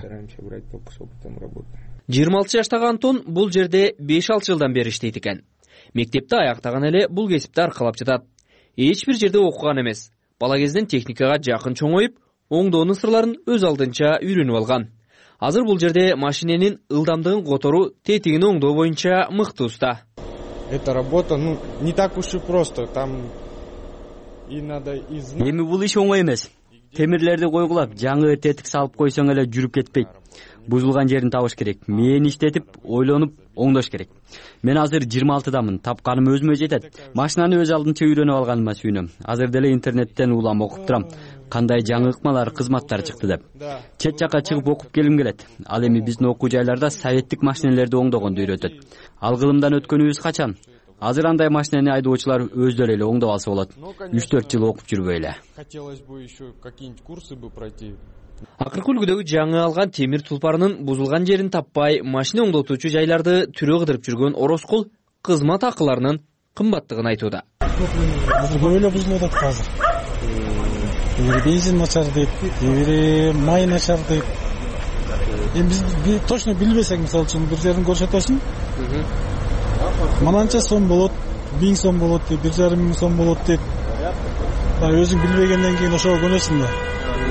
жыйырма алты жаштагы Антон бул жерде беш алты жылдан бери иштейт экен. Мектепти аяктаган эле бул кесипти аркалап жатат. Эч бир жерде окуган эмес. Бала кезинен техникага жакын чоңоюп, оңдоонун сырларын өз алдынча үйрөнүп алган. Азыр бул жерде машиненин ылдамдыгын которуу, тетигин оңдоо боюнча мыкты уста. Эта работа, ну, не так уж и просто. Там и надо из. Эми бул иш оңой эмес. Темирлерди койгулап, жаңы тетик салып койсоң эле жүрүп кетпейт. Бузулган жерин табыш керек. Мени иштетип, ойлонуп, оңдош керек. Мен азыр жыйырма алтыдамын. Тапканым өзүмө жетет. Машинаны өз алдынча үйрөнүп алганыма сүйүнөм. Азыр деле интернеттен улам окуп турам. Кандай жаңы ыкмалар, кызматтар чыкты деп. Чет жакка чыгып окуп келим келет. Ал эми биздин окуу жайларда советтик машинелерди оңдогонду үйрөтөт. Ал кылымдан өткөнүбүз качан? Азыр андай машинени айдоочулар өздөрү эле оңдоп алса болот. үч төрт жыл окуп жүрбөй эле. Хотелось бы еще какие-нибудь курсы бы пройти. Акыркы үлгүдөгү жаңы алган темир тулпарынын бузулган жерин таппай, машина оңдотуучу жайларды түрө кыдырып жүргөн Ороскул кызмат акыларынын кымбаттыгын айтууда. Азыр көп эле бузулуп атат азыр. Бир бензин начар дейт, бир май начар дейт. Эми биз точно билбесек, мисалы үчүн бир жерин көрсөтөсүн. Мананча сом болот, миң сом болот, бир жарым миң сом болот дейт. Өзүң билбегенден кийин ошого көнөсүң да.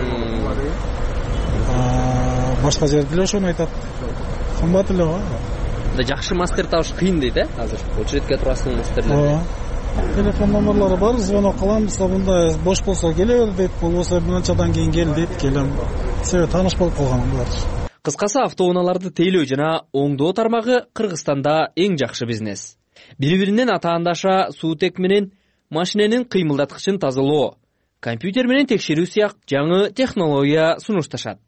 Башка жерде эле ошону айтат. Кымбат эле го. Да жакшы мастер табыш кыйын дейт, э? Азыр очередке турасың мастерлер. Телефон номерлары бар, звонок кылам, мындай бош болсо келе бер дейт, болбосо мынчадан кийин кел дейт, келем. Себеби тааныш болуп калган булар. Кыскасы автоунааларды тейлөө жана оңдоо тармагы Кыргызстанда эң жакшы бизнес. Бири-биринен атаандаша суутек менен машиненин кыймылдаткычын тазалоо, компьютер менен текшерүү сыяк жаңы технология сунушташат.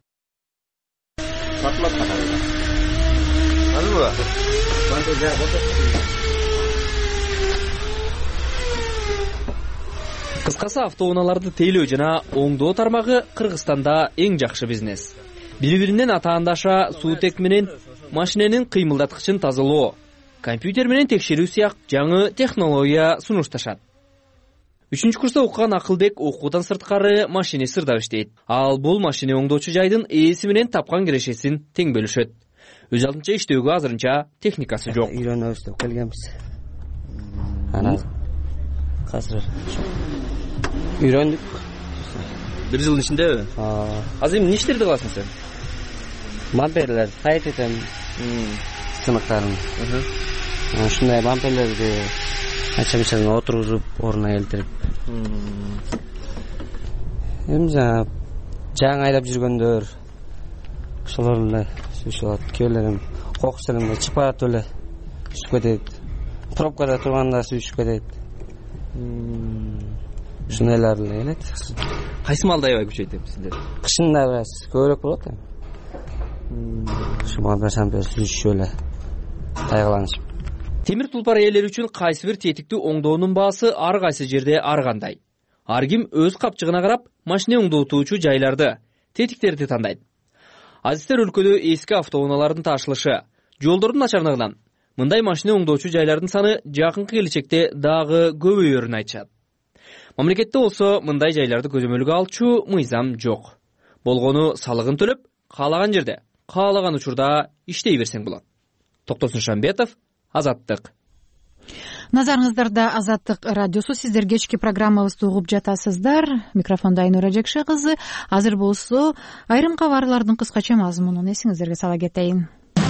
Кыскасы автоунааларды тейлөө жана оңдоо тармагы Кыргызстанда эң жакшы бизнес. Бири-биринен атаандаша суутек менен машиненин кыймылдаткычын тазалоо, компьютер менен текшерүү сыяк жаңы технология сунушташат. Үчүнчү курста окуган Акылбек окуудан сырткары машина сырдап иштейт. Ал бул машина оңдоочу жайдын ээси менен тапкан кирешесин тең бөлүшөт. Өз алдынча иштөөгө азырынча техникасы жок. Үйрөнөбүз деп келгенбиз. Анан азыр үйрөндүк. Бир жылдын ичиндеби? Азыр эмне иштерди кыласың сен? Бамперлер сайт этем. Сыныктарын. Ушундай бамперлерди ача-мачадан отургузуп, ордуна келтирип. Эми жана жаңы айдап жүргөндөр ошолор эле сүйлөшүп алат. Кээ кокустарында чыгып баратып эле сүзүп кетет. Пробкада турганда сүзүп кетет. ушундайлар эле келет. Кайсы малды аябай күчөйт сиздер? Кышында бир аз көбүрөөк болот эми. Ушу малдар сүзүшүп эле тайгаланышып. Темир тулпар ээлери үчүн кайсы бир тетиктүү оңдоонун баасы ар кайсы жерде ар кандай. Ар ким өз капчыгына карап машина оңдотуучу жайларды, тетиктерди тандайт. Азиздер, өлкөдө эски автоунаалардын ташылышы, жолдордун начарлыгынан мындай машина оңдоочу жайлардын саны жакынкы келечекте дагы көбөйөрүн айтышат. Мамлекетте болсо мындай жайларды көзөмөлгө алчу мыйзам жок. Болгону салыгын төлөп, каалаган жерде, каалаган учурда иштей берсең болот. Токтосун Шамбетов, Азаттык. Назарыңыздарда Азаттык радиосу. Сиздер кечки программабызды угуп жатасыздар. Микрофондо Айнура Жекше кызы. Азыр болсо айрым кабарлардын кыскача мазмунун эсиңиздерге сала кетейин.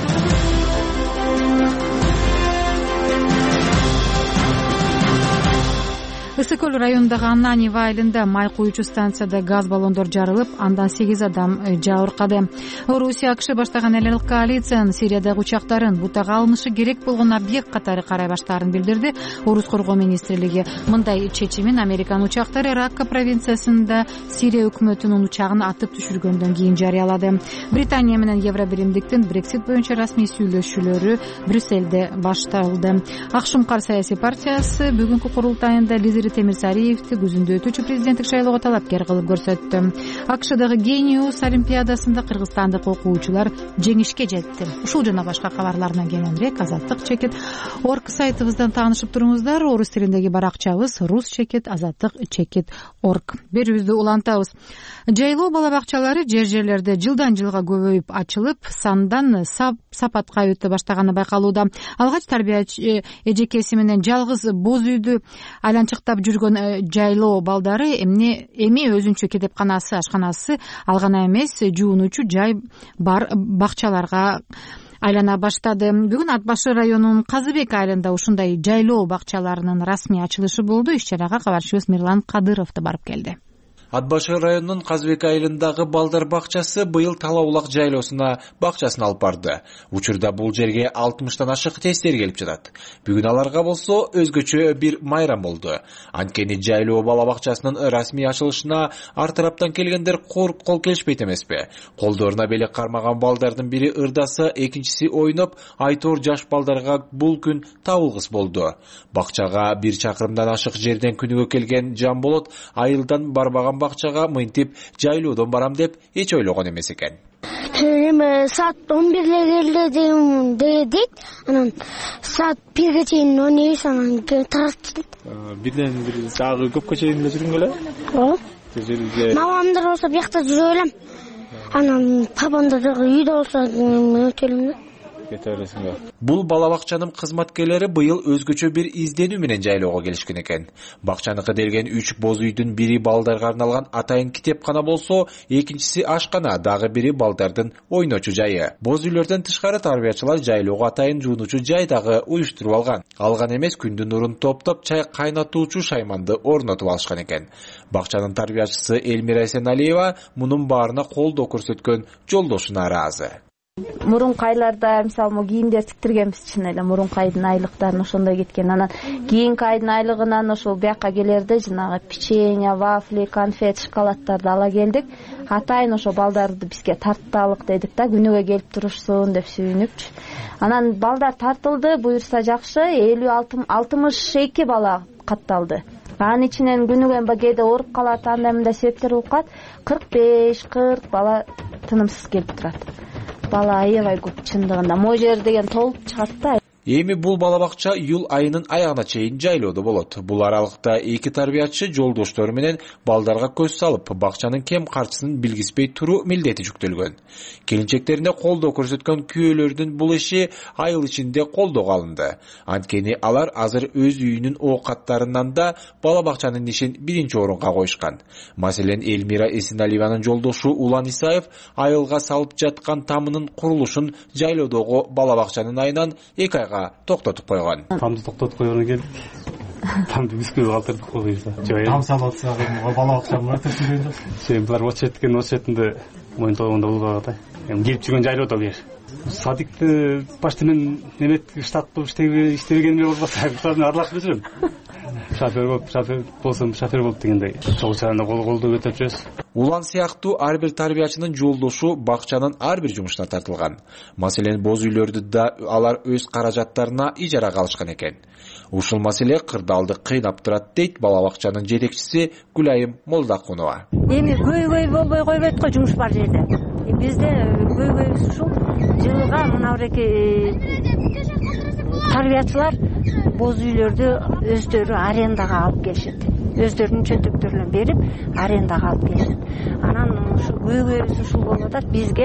Ысык көл районундагы Ананьево айылында май куючу станцияда газ баллондор жарылып, андан сегиз адам жабыркады. Орусия АКШ баштаган эл эл коалициянын Сириядагы учактарын бутага алынышы керек болгон объект катары карай баштаарын билдирди. Орус коргоо министрлиги мындай чечимин Американ учактары Ракка провинциясында Сирия өкмөтүнүн учагын атып түшүргөндөн кийин жарыялады. Британия менен Евробиримдиктин Брексит боюнча расмий сүйлөшүүлөрү Брюссельде башталды. Акшумкар саясий партиясы бүгүнкү курултайында лидери Темирсариевди күзүндө өтүүчү президенттик шайлоого талапкер кылып көрсөттү. АКШдагы Гениус олимпиадасында кыргызстандык окуучулар жеңишке жетти. Ушул жана башка кабарлардан кененирээк Азаттык чекит орг сайтыбыздан таанышып туруңуздар. Орус тилиндеги баракчабыз рус чекит азаттык чекит орг. Берүүбүздү улантабыз. Жайлоо бала бакчалары жер жерлерде жылдан жылга көбөйүп ачылып, сандан сапатка өтө баштаганы байкалууда. Алгач тарбиячы эжекеси менен жалгыз боз үйдү айланчыктап жүргөн жайлоо балдары эмне эми өзүнчө кетепканасы, ашканасы алгана эмес, жуунуучу жай бар бакчаларга айлана баштады. Бүгүн Ат башы районунун Казыбек айылында ушундай жайлоо бакчаларынын расмий ачылышы болду. Иш чарага кабарчыбыз Мирлан Кадыров да барып келди. Ат башы районунун Казыбек айылындагы балдар бакчасы быйыл Тала Улак жайлоосуна бакчасын алып барды. Учурда бул жерге алтымыштан ашык тесттер келип жатат. Бүгүн аларга болсо өзгөчө бир майрам болду. Анткени жайлоо бала бакчасынын расмий ачылышына ар тараптан келгендер корк кол келишпейт эмеспи. Колдоруна белек кармаган балдардын бири ырдаса, экинчиси ойноп, айтор жаш балдарга бул күн табылгыс болду. Бакчага бир чакырымдан ашык жерден күнүгө келген Жамболот айылдан барбаган бакчага мынтип жайлоодон барам деп эч ойлогон эмес экен. Эми саат он бирге келди дедик, анан саат бирге чейин ойнойбуз, анан тартып. Бирден бир дагы көпкө чейин эле жүргүн беле? Ооба. Мамамдар болсо биякта жүрө элем. Анан папамдар дагы үйдө болсо өтө элем. Бул бала бакчанын кызматкерлери быйыл өзгөчө бир изденүү менен жайлоого келишкен экен. Бакчаныкы делген үч боз үйдүн бири балдарга арналган атайын китепкана болсо, экинчиси ашкана, дагы бири балдардын ойночу жайы. Боз үйлөрдөн тышкары тарбиячылар жайлоого атайын жуунуучу жай дагы уюштуруп алган. Алган эмес, күндүн нурун топтоп чай кайнатуучу шайманды орнотуп алышкан экен. Бакчанын тарбиячысы Элмира Эсеналиева мунун баарына колдоо көрсөткөн жолдошуна ыраазы. Мурунку айларда мисалы могу кийимдер тиктиргенбиз, чын эле мурунку айдын айлыктарын ошондой кеткен. Анан кийинки айдын айлыгынан ошол бияка келерде жанагы печенье, вафли, конфет, шоколадтарды ала келдик. Атайын ошо балдарды бизге тартталык дедик да, күнүгө келип турушсун деп сүйүнүпчү. Анан балдар тартылды, буюрса жакшы, элүү алтымыш эки бала катталды. Анын ичинен күнүгө кээде ооруп калат, анда мындай себептер болуп калат. кырк беш кырк бала тынымсыз келип турат. Бала аябай көп чындыгында. Могу жер деген толуп чыгат да. Эми бул бала бакча июль айынын аягына чейин жайлоодо болот. Бул аралыкта эки тарбиячы жолдоштору менен балдарга көз салып, бакчанын кем карчысын билгизбей туруу милдети жүктөлгөн. Келинчектерине колдоо көрсөткөн күйөөлөрдүн бул иши айыл ичинде колдоого алынды. Анткени алар азыр өз үйүнүн оокаттарынан да бала бакчанын ишин биринчи орунга коюшкан. Маселен, Элмира Эсеналиеванын жолдошу Улан Исаев айылга салып жаткан тамынын курулушун жайлоодогу бала бакчанын айынан эки айга токтотуп койгон. Тамды токтотуп койгону келип, тамды бүскүп калтырдык койбойса. Там салып атса, бала бакчаны өтүргөн жок. Сен булар очетткен очетинде моюн тогунда булгага да. Эми келип жүргөн жайлоодо бер. Садикти баштан эмет штат кылып иштебегенге болбосо, кытаны аралашып жүрөм. шофер болуп шофер болсом шофер болуп дегендей чогуу чагында кол колдоп өтөп жүрөбүз. Улан сыяктуу ар бир тарбиячынын жолдошу бакчанын ар бир жумушуна тартылган. Маселен, боз үйлөрдү да алар өз каражаттарына ижарага алышкан экен. Ушул маселе кырдаалды кыйнап турат дейт бала бакчанын жетекчиси Гүлайым Молдакунова. Эми көйгөй болбой койбойт го жумуш бар жерде. Бизде көйгөйүбүз ушул жылга мына бир тарбиячылар боз үйлөрдү өздөрү арендага алып келишет. Өздөрүнүн чөнтөктөрүнө берип, арендага алып келишет. Анан ушу көйгөйүбүз ушул болуп атат. Бизге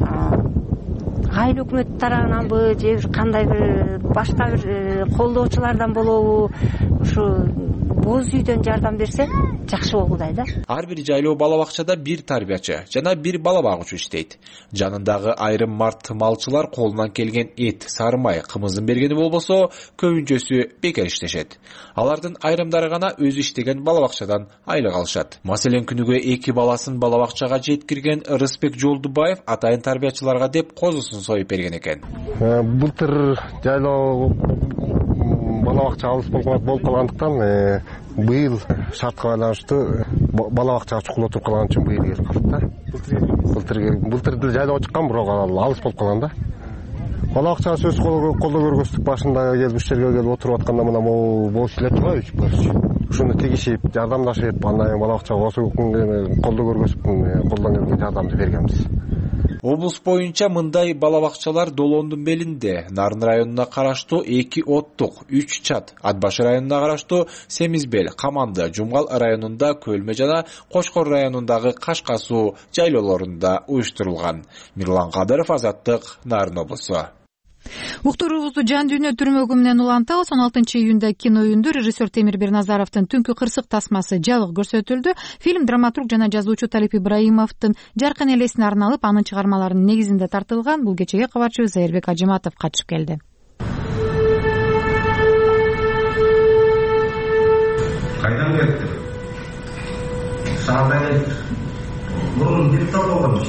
айыл өкмөт тарабынанбы же кандай бир башка бир колдоочулардан болобу ушу боз үйдөн жардам берсе жакшы болгудай да. Ар бир жайлоо бала бакчада бир тарбиячы жана бир бала багуучу иштейт. Жанындагы айрым март малчылар колунан келген эт, сары май, кымызын бергени болбосо, көбүнчөсү бекер иштешет. Алардын айрымдары гана өзү иштеген бала бакчадан айлык алышат. Маселен, күнүгө эки баласын бала бакчага жеткирген Рыспек Жолдубаев атайын тарбиячыларга деп козусун союп берген экен. Былтыр жайлоо бала бакча алыс болуп калгандыктан быйыл шартка байланыштуу бала бакчага чукул отуруп калган үчүн быйыл келип калдык да. Былтыр былтыр жайлоого чыккан, бирок алыс болуп калган да. Бала бакчага сөз колдоо көргөздүк, башында келип үч жерге келип отуруп атканда мына могу бош эле турбайбы үч бош. Ушуну тигишип, жардамдашып, андан бала бакчага осуп колдоо көргөзүп, колдон келген жардамды бергенбиз. Облус боюнча мындай бала бакчалар Долоондун белинде, Нарын районуна караштуу эки оттук, үч чат, Атбашы районуна караштуу Семизбел, Каманды, Жумгал районунда, Көлмө жана Кошкор районундагы Кашка суу жайлоолорунда уюштурулган. Мирлан Кадыров, Азаттык, Нарын облусу. Уктуруубузду жан дүйнө түрмөгү менен улантабыз. он алтынчы июнда кино үйүндө режиссер Темир Берназаровдун Түнкү кырсык тасмасы жалык көрсөтүлдү. Фильм драматург жана жазуучу Талип Ибраимовдун жаркын элесине арналып, анын чыгармаларынын негизинде тартылган. Бул кечеге кабарчыбыз Айырбек Ажыматов катышып келди. Кайдан келди? Саатайт. Мурун бир толгон.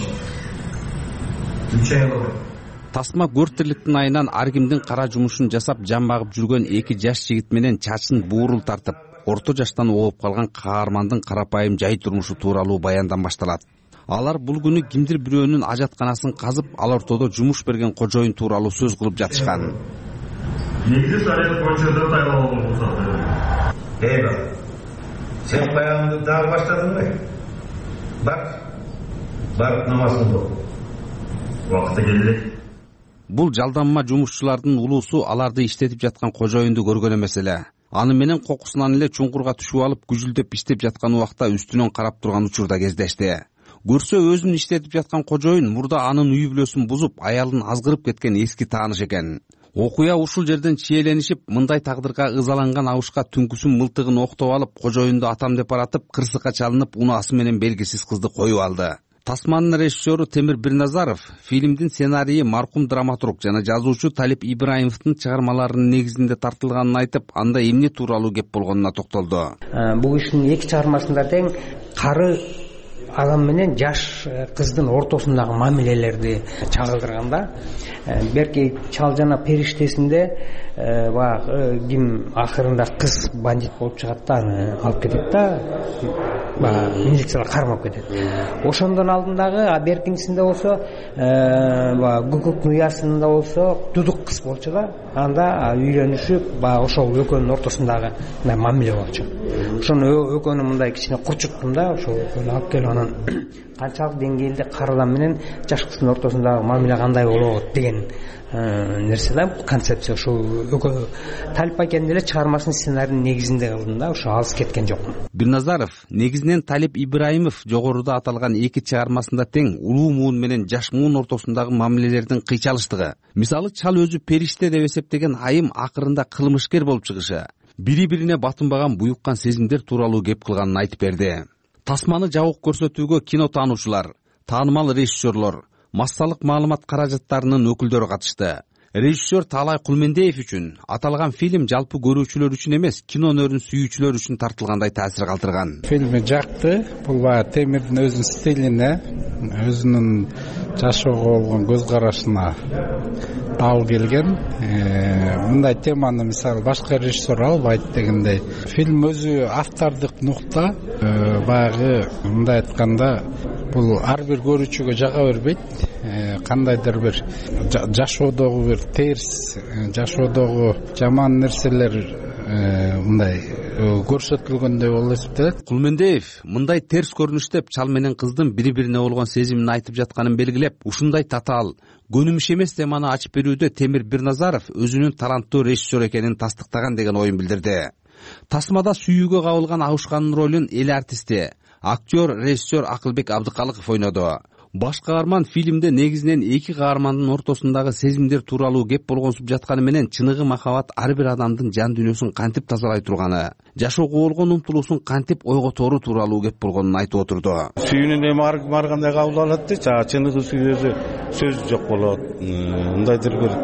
үч ай болду. Тасма көр тирликтин айынан ар кимдин кара жумушун жасап жан багып жүргөн эки жаш жигит менен чачын буурул тартып, орто жаштан ооп калган каармандын карапайым жай турмушу тууралуу баяндан башталат. Алар бул күнү кимдир бирөөнүн ажатканасын казып, ал ортодо жумуш берген кожоюн тууралуу сөз кылып жатышкан. Негизи тарих боюнча да тайлоо болсо. Эйба. Сен баянды дагы баштадыңбы? Бак. Барып намазыңды оку. Убакыты келди. Бул жалданма жумушчулардын улуусу аларды иштетип жаткан кожоюнду көргөн эмес эле. Аны менен кокусунан эле чуңкурга түшүп алып, күжүлдөп иштеп жаткан убакта үстүнөн карап турган учурда кездешти. Көрсө өзүн иштетип жаткан кожоюн мурда анын үй бүлөсүн бузуп, аялын азгырып кеткен эски тааныш экен. Окуя ушул жерден чиеленишип, мындай тагдырга ызаланган абышка түнкүсүн мылтыгын октоп алып, кожоюнду атам деп баратып, кырсыкка чалынып, унаасы менен белгисиз кызды коюп алды. Тасманын режиссеру Темир Берназаров фильмдин сценарийи маркум драматург жана жазуучу Талип Ибраимовдун чыгармаларынын негизинде тартылганын айтып, анда эмне тууралуу кеп болгонуна токтолду. Бул кишинин эки чыгармасында тең кары адам менен жаш кыздын ортосундагы мамилелерди чагылдырганда, берки чал жана периштесинде баягы ким акырында кыз бандит болуп чыгат да, аны алып кетет да, баягы милициялар кармап кетет. Ошондон алдындагы беркинчисинде болсо, баягы гукук нуясында болсо дудук кыз болчу да, анда үйлөнүшүп, баягы ошол экөөнүн ортосундагы мамиле болчу. Ошону экөөнү мындай кичине курчуттум да, ошол алып келип анан канчалык деңгээлде кары адам менен жаш кыздын ортосундагы мамиле кандай болот деген нерсе да, концепция. Ошо экөө Талип экен деле чыгармасынын сценарийинин негизинде кылдым да, ошо алыс кеткен жокмун. Берназаров негизинен Талип Ибраимов жогоруда аталган эки чыгармасында тең улуу муун менен жаш муун ортосундагы мамилелердин кыйчалыштыгы, мисалы чал өзү периште деп эсептеген айым акырында кылмышкер болуп чыгышы, бири-бирине батынбаган буюккан сезимдер тууралуу кеп кылганын айтып берди. Тасманы жабык көрсөтүүгө кино таануучулар, таанымал режиссерлор, массалык маалымат каражаттарынын өкүлдөрү катышты. Режиссер Таалай Кулмендеев үчүн аталган фильм жалпы көрүүчүлөр үчүн эмес, кино өнөрүн сүйүүчүлөр үчүн тартылгандай таасир калтырган. Фильми жакты. Бул Темирдин өзүнүн стилине, өзүнүн жашоого болгон көз карашына ал келген. Мындай теманы мисалы башка режиссер албайт дегендей. Фильм өзү автордук нукта. Баягы мындай айтканда бул ар бир көрүүчүгө жага бербейт. Кандайдыр бир жашоодогу бир терс, жашоодогу жаман нерселер мындай көрсөтүлгөндөй болуп эсептелет. Кулмендеев мындай терс көрүнүштөп чал менен кыздын бири-бирине болгон сезимин айтып жатканын белгилеп, ушундай татаал, көнүмүш эмес теманы ачып берүүдө Темир Бирназаров өзүнүн таланттуу режиссер экенин тастыктаган деген оюн билдирди. Тасмада сүйүүгө кабылган Абушкандын ролун эл артисти, актер, режиссер Акылбек Абдыкалыков ойноду. Баш каарман фильмде негизинен эки каармандын ортосундагы сезимдер тууралуу кеп болгонсуп жатканы менен чыныгы махабат ар бир адамдын жан дүйнөсүн кантип тазалай турганы, жашоого болгон умтулуусун кантип ойготору тууралуу кеп болгонун айтып отурду. Сүйүүнүн эми ар кандай кабыл алат дейт, чыныгы сүйүүсү сөз жок болот, мындайдыр бир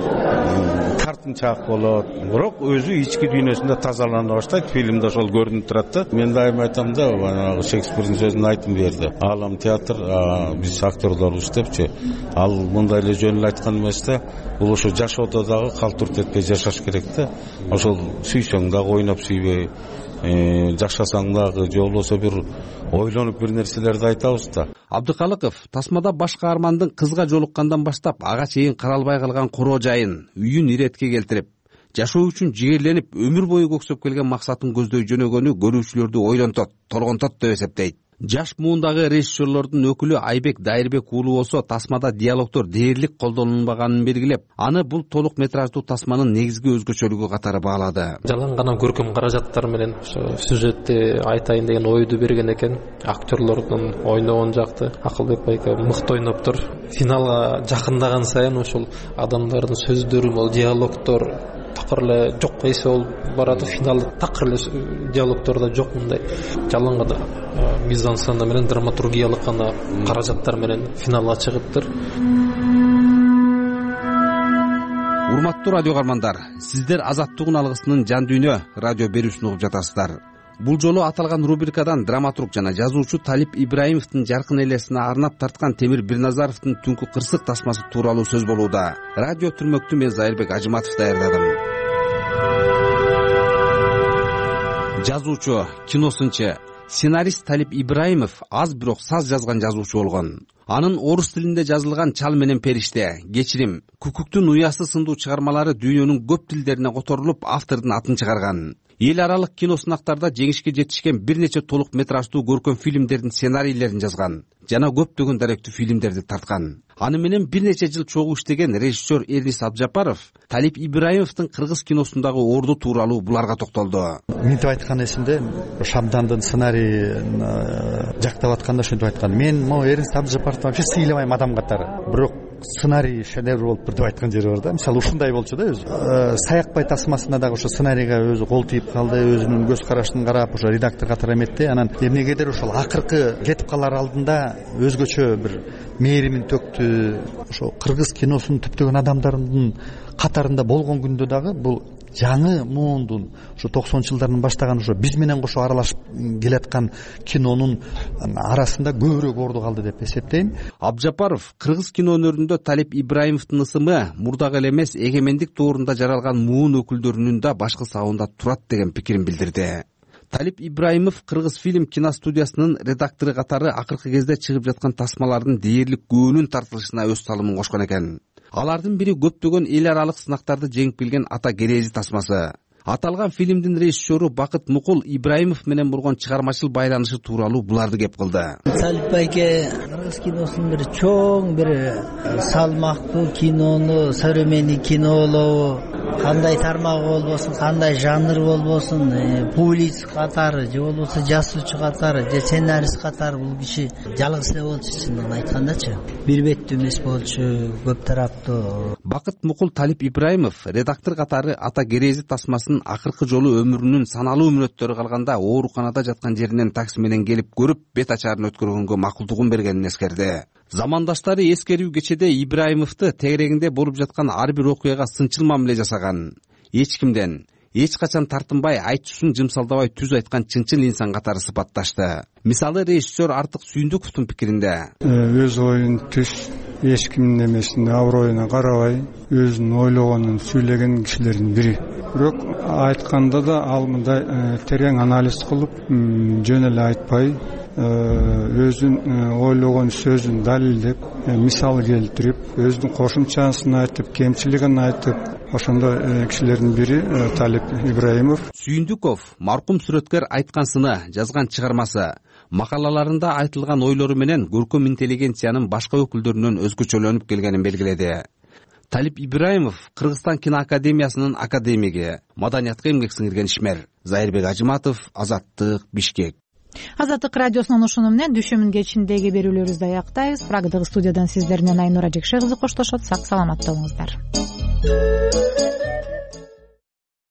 тартынчаак болот, бирок өзү ички дүйнөсүндө тазалана баштайт. Фильмде ошол көрүнүп турат да. Мен дайым айтам да, баягы Шекспирдин сөзүн айтым берди. Аалам театр, биз актердорбуз депчи. Ал мындай эле жөн эле айткан эмес да. Бул ошо жашоодо дагы калтырып кетпей жашаш керек да. Ошол сүйсөң дагы ойноп сүйбөй, жашасаң дагы же болбосо бир ойлонуп бир нерселерди айтабыз да. Абдыкалыков тасмада баш каармандын кызга жолуккандан баштап ага чейин каралбай калган короо жайын, үйүн иретке келтирип, жашоо үчүн жигерленип, өмүр бою көксөп келген максатын көздөй жөнөгөнү көрүүчүлөрдү ойлонтот, толгонтот деп эсептейт. Жаш муундагы режиссерлордун өкүлү Айбек Дайырбек уулу болсо тасмада диалогдор дээрлик колдонулбаганын белгилеп, аны бул толук метраждуу тасманын негизги өзгөчөлүгү катары баалады. Жалаң гана көркөм каражаттар менен ошо сюжетти айтайын деген ойду берген экен. Актерлордун ойногон жакты Акылбек байка мыкты ойноптур. Финалга жакындаган сайын ошол адамдардын сөздөрү, бул диалогдор такыр эле жок эсе болуп барат. Финалда такыр эле диалогдордо жок мындай жалаң гана мизансцена менен драматургиялык гана каражаттар менен финалга чыгыптыр. Урматтуу радио каармандар, сиздер Азаттыгын алгысынын жан дүйнө радио берүүсүн угуп жатасыздар. Бул жолу аталган рубрикадан драматург жана жазуучу Талип Ибраимовдун жаркын элесине арнап тарткан Темир Бирназаровдун Түнкү кырсык тасмасы тууралуу сөз болууда. Радио түрмөктү мен Зайырбек Ажыматов даярдадым. Жазуучу, киносунчу, сценарист Талип Ибраимов аз бирок саз жазган жазуучу болгон. Анын орус тилинде жазылган Чал менен Периште, Кечирим, Күкүктүн уясы сындуу чыгармалары дүйнөнүн көп тилдерине которулуп, автордун атын чыгарган. Эл аралык кино сынактарда жеңишке жетишкен бир нече толук метраждуу көркөм фильмдердин сценарийлерин жазган жана көптөгөн даректүү фильмдерди тарткан. Аны менен бир нече жыл чогуу иштеген режиссер Эрнис Абжапаров Талип Ибраимовдун кыргыз киносундагы орду тууралуу буларга токтолду. Мынтип айткан эсимде, Шамдандын сценарийин жактап атканда ушинтип айткан. Мен могу Эрнис Абжапаровду вообще сыйламайм адам катары. Бирок сценарий шедевр болуптур деп айткан жери бар да. Мисалы ушундай болчу да өзү. Саякбай тасмасында дагы ошо сценарийге өзү кол тийип калды, өзүнүн көз карашын карап, ошо редактор катары эметти. Анан эмнегедир ошол акыркы кетип калар алдында өзгөчө бир мээримин төктү. Ошо кыргыз киносунун түптөгөн адамдарынын катарында болгон күндө дагы бул жаңы муундун ошо токсонунчу жылдардын баштаган ошо биз менен кошо аралашып келаткан кинонун арасында көбүрөөк орду калды деп эсептейм. Абжапаров кыргыз кино өнөрүндө Талип Ибраимовдун ысымы мурдагы эле эмес, эгемендик доорунда жаралган муун өкүлдөрүнүн да башкы сабында турат деген пикирин билдирди. Талип Ибраимов Кыргыз фильм киностудиясынын редактору катары акыркы кезде чыгып жаткан тасмалардын дээрлик көбүнүн тартылышына өз салымын кошкон экен. Алардын бири көптөгөн эл аралык сынактарды жеңип келген Ата Керези тасмасы. Аталган фильмдин режиссеру Бакыт Мукул Ибраимов менен болгон чыгармачыл байланышы тууралуу буларды кеп кылды. Талип байке кыргыз киносунун бир чоң бир салмактуу кинону, современный кинолоо, кандай тармагы болбосун, кандай жанр болбосун, публицист катары же болбосо жазуучу катары же сценарист катары бул киши жалгыз эле болчу, чындыгын айткандачы. Бир беттүү эмес болчу, көп тараптуу. Бакыт Мукул Талип Ибраимов редактор катары Ата Керези тасмасын акыркы жолу өмүрүнүн саналуу мүнөттөрү калганда ооруканада жаткан жеринен такси менен келип көрүп, бет ачарын өткөргөнгө макулдугун бергенин эскерди. Замандаштары эскерүү кечеде Ибраимовду тегерегинде болуп жаткан ар бир окуяга сынчыл мамиле жасаган. Эч кимден, эч качан тартынбай, айтуусун жымсалдабай түз айткан чынчыл инсан катары сыпатташты. Мисалы, режиссер Артык Сүйүндүковдун пикиринде өз оюн түз эч кимдин эмесине аброюна карабай өзүнүн ойлогонун сүйлөгөн кишилердин бири. Бирок айтканда да ал мындай терең анализ кылып, жөн эле айтпай, өзүнүн ойлогон сөзүн далилдеп, мисал келтирип, өзүнүн кошумчасын айтып, кемчилигин айтып, ошондой кишилердин бири Талип Ибраимов. Сүйүндүков маркум сүрөткөр айткан сыны, жазган чыгармасы, макалаларында айтылган ойлору менен көркөм интеллигенциянын башка өкүлдөрүнөн өзгөчөлөнүп келгенин белгиледи. Талип Ибраимов Кыргызстан киноакадемиясынын академиги, маданиятка эмгек сиңирген ишмер. Зайырбек Ажыматов, Азаттык, Бишкек. Азаттык радиосунун ушуну менен дүшүмүн кечиндеги берүүлөрүбүздү аяктайбыз. Прагадагы студиядан сиздер менен Айнура Жекше кызы коштошот. Сак саламатта болуңуздар.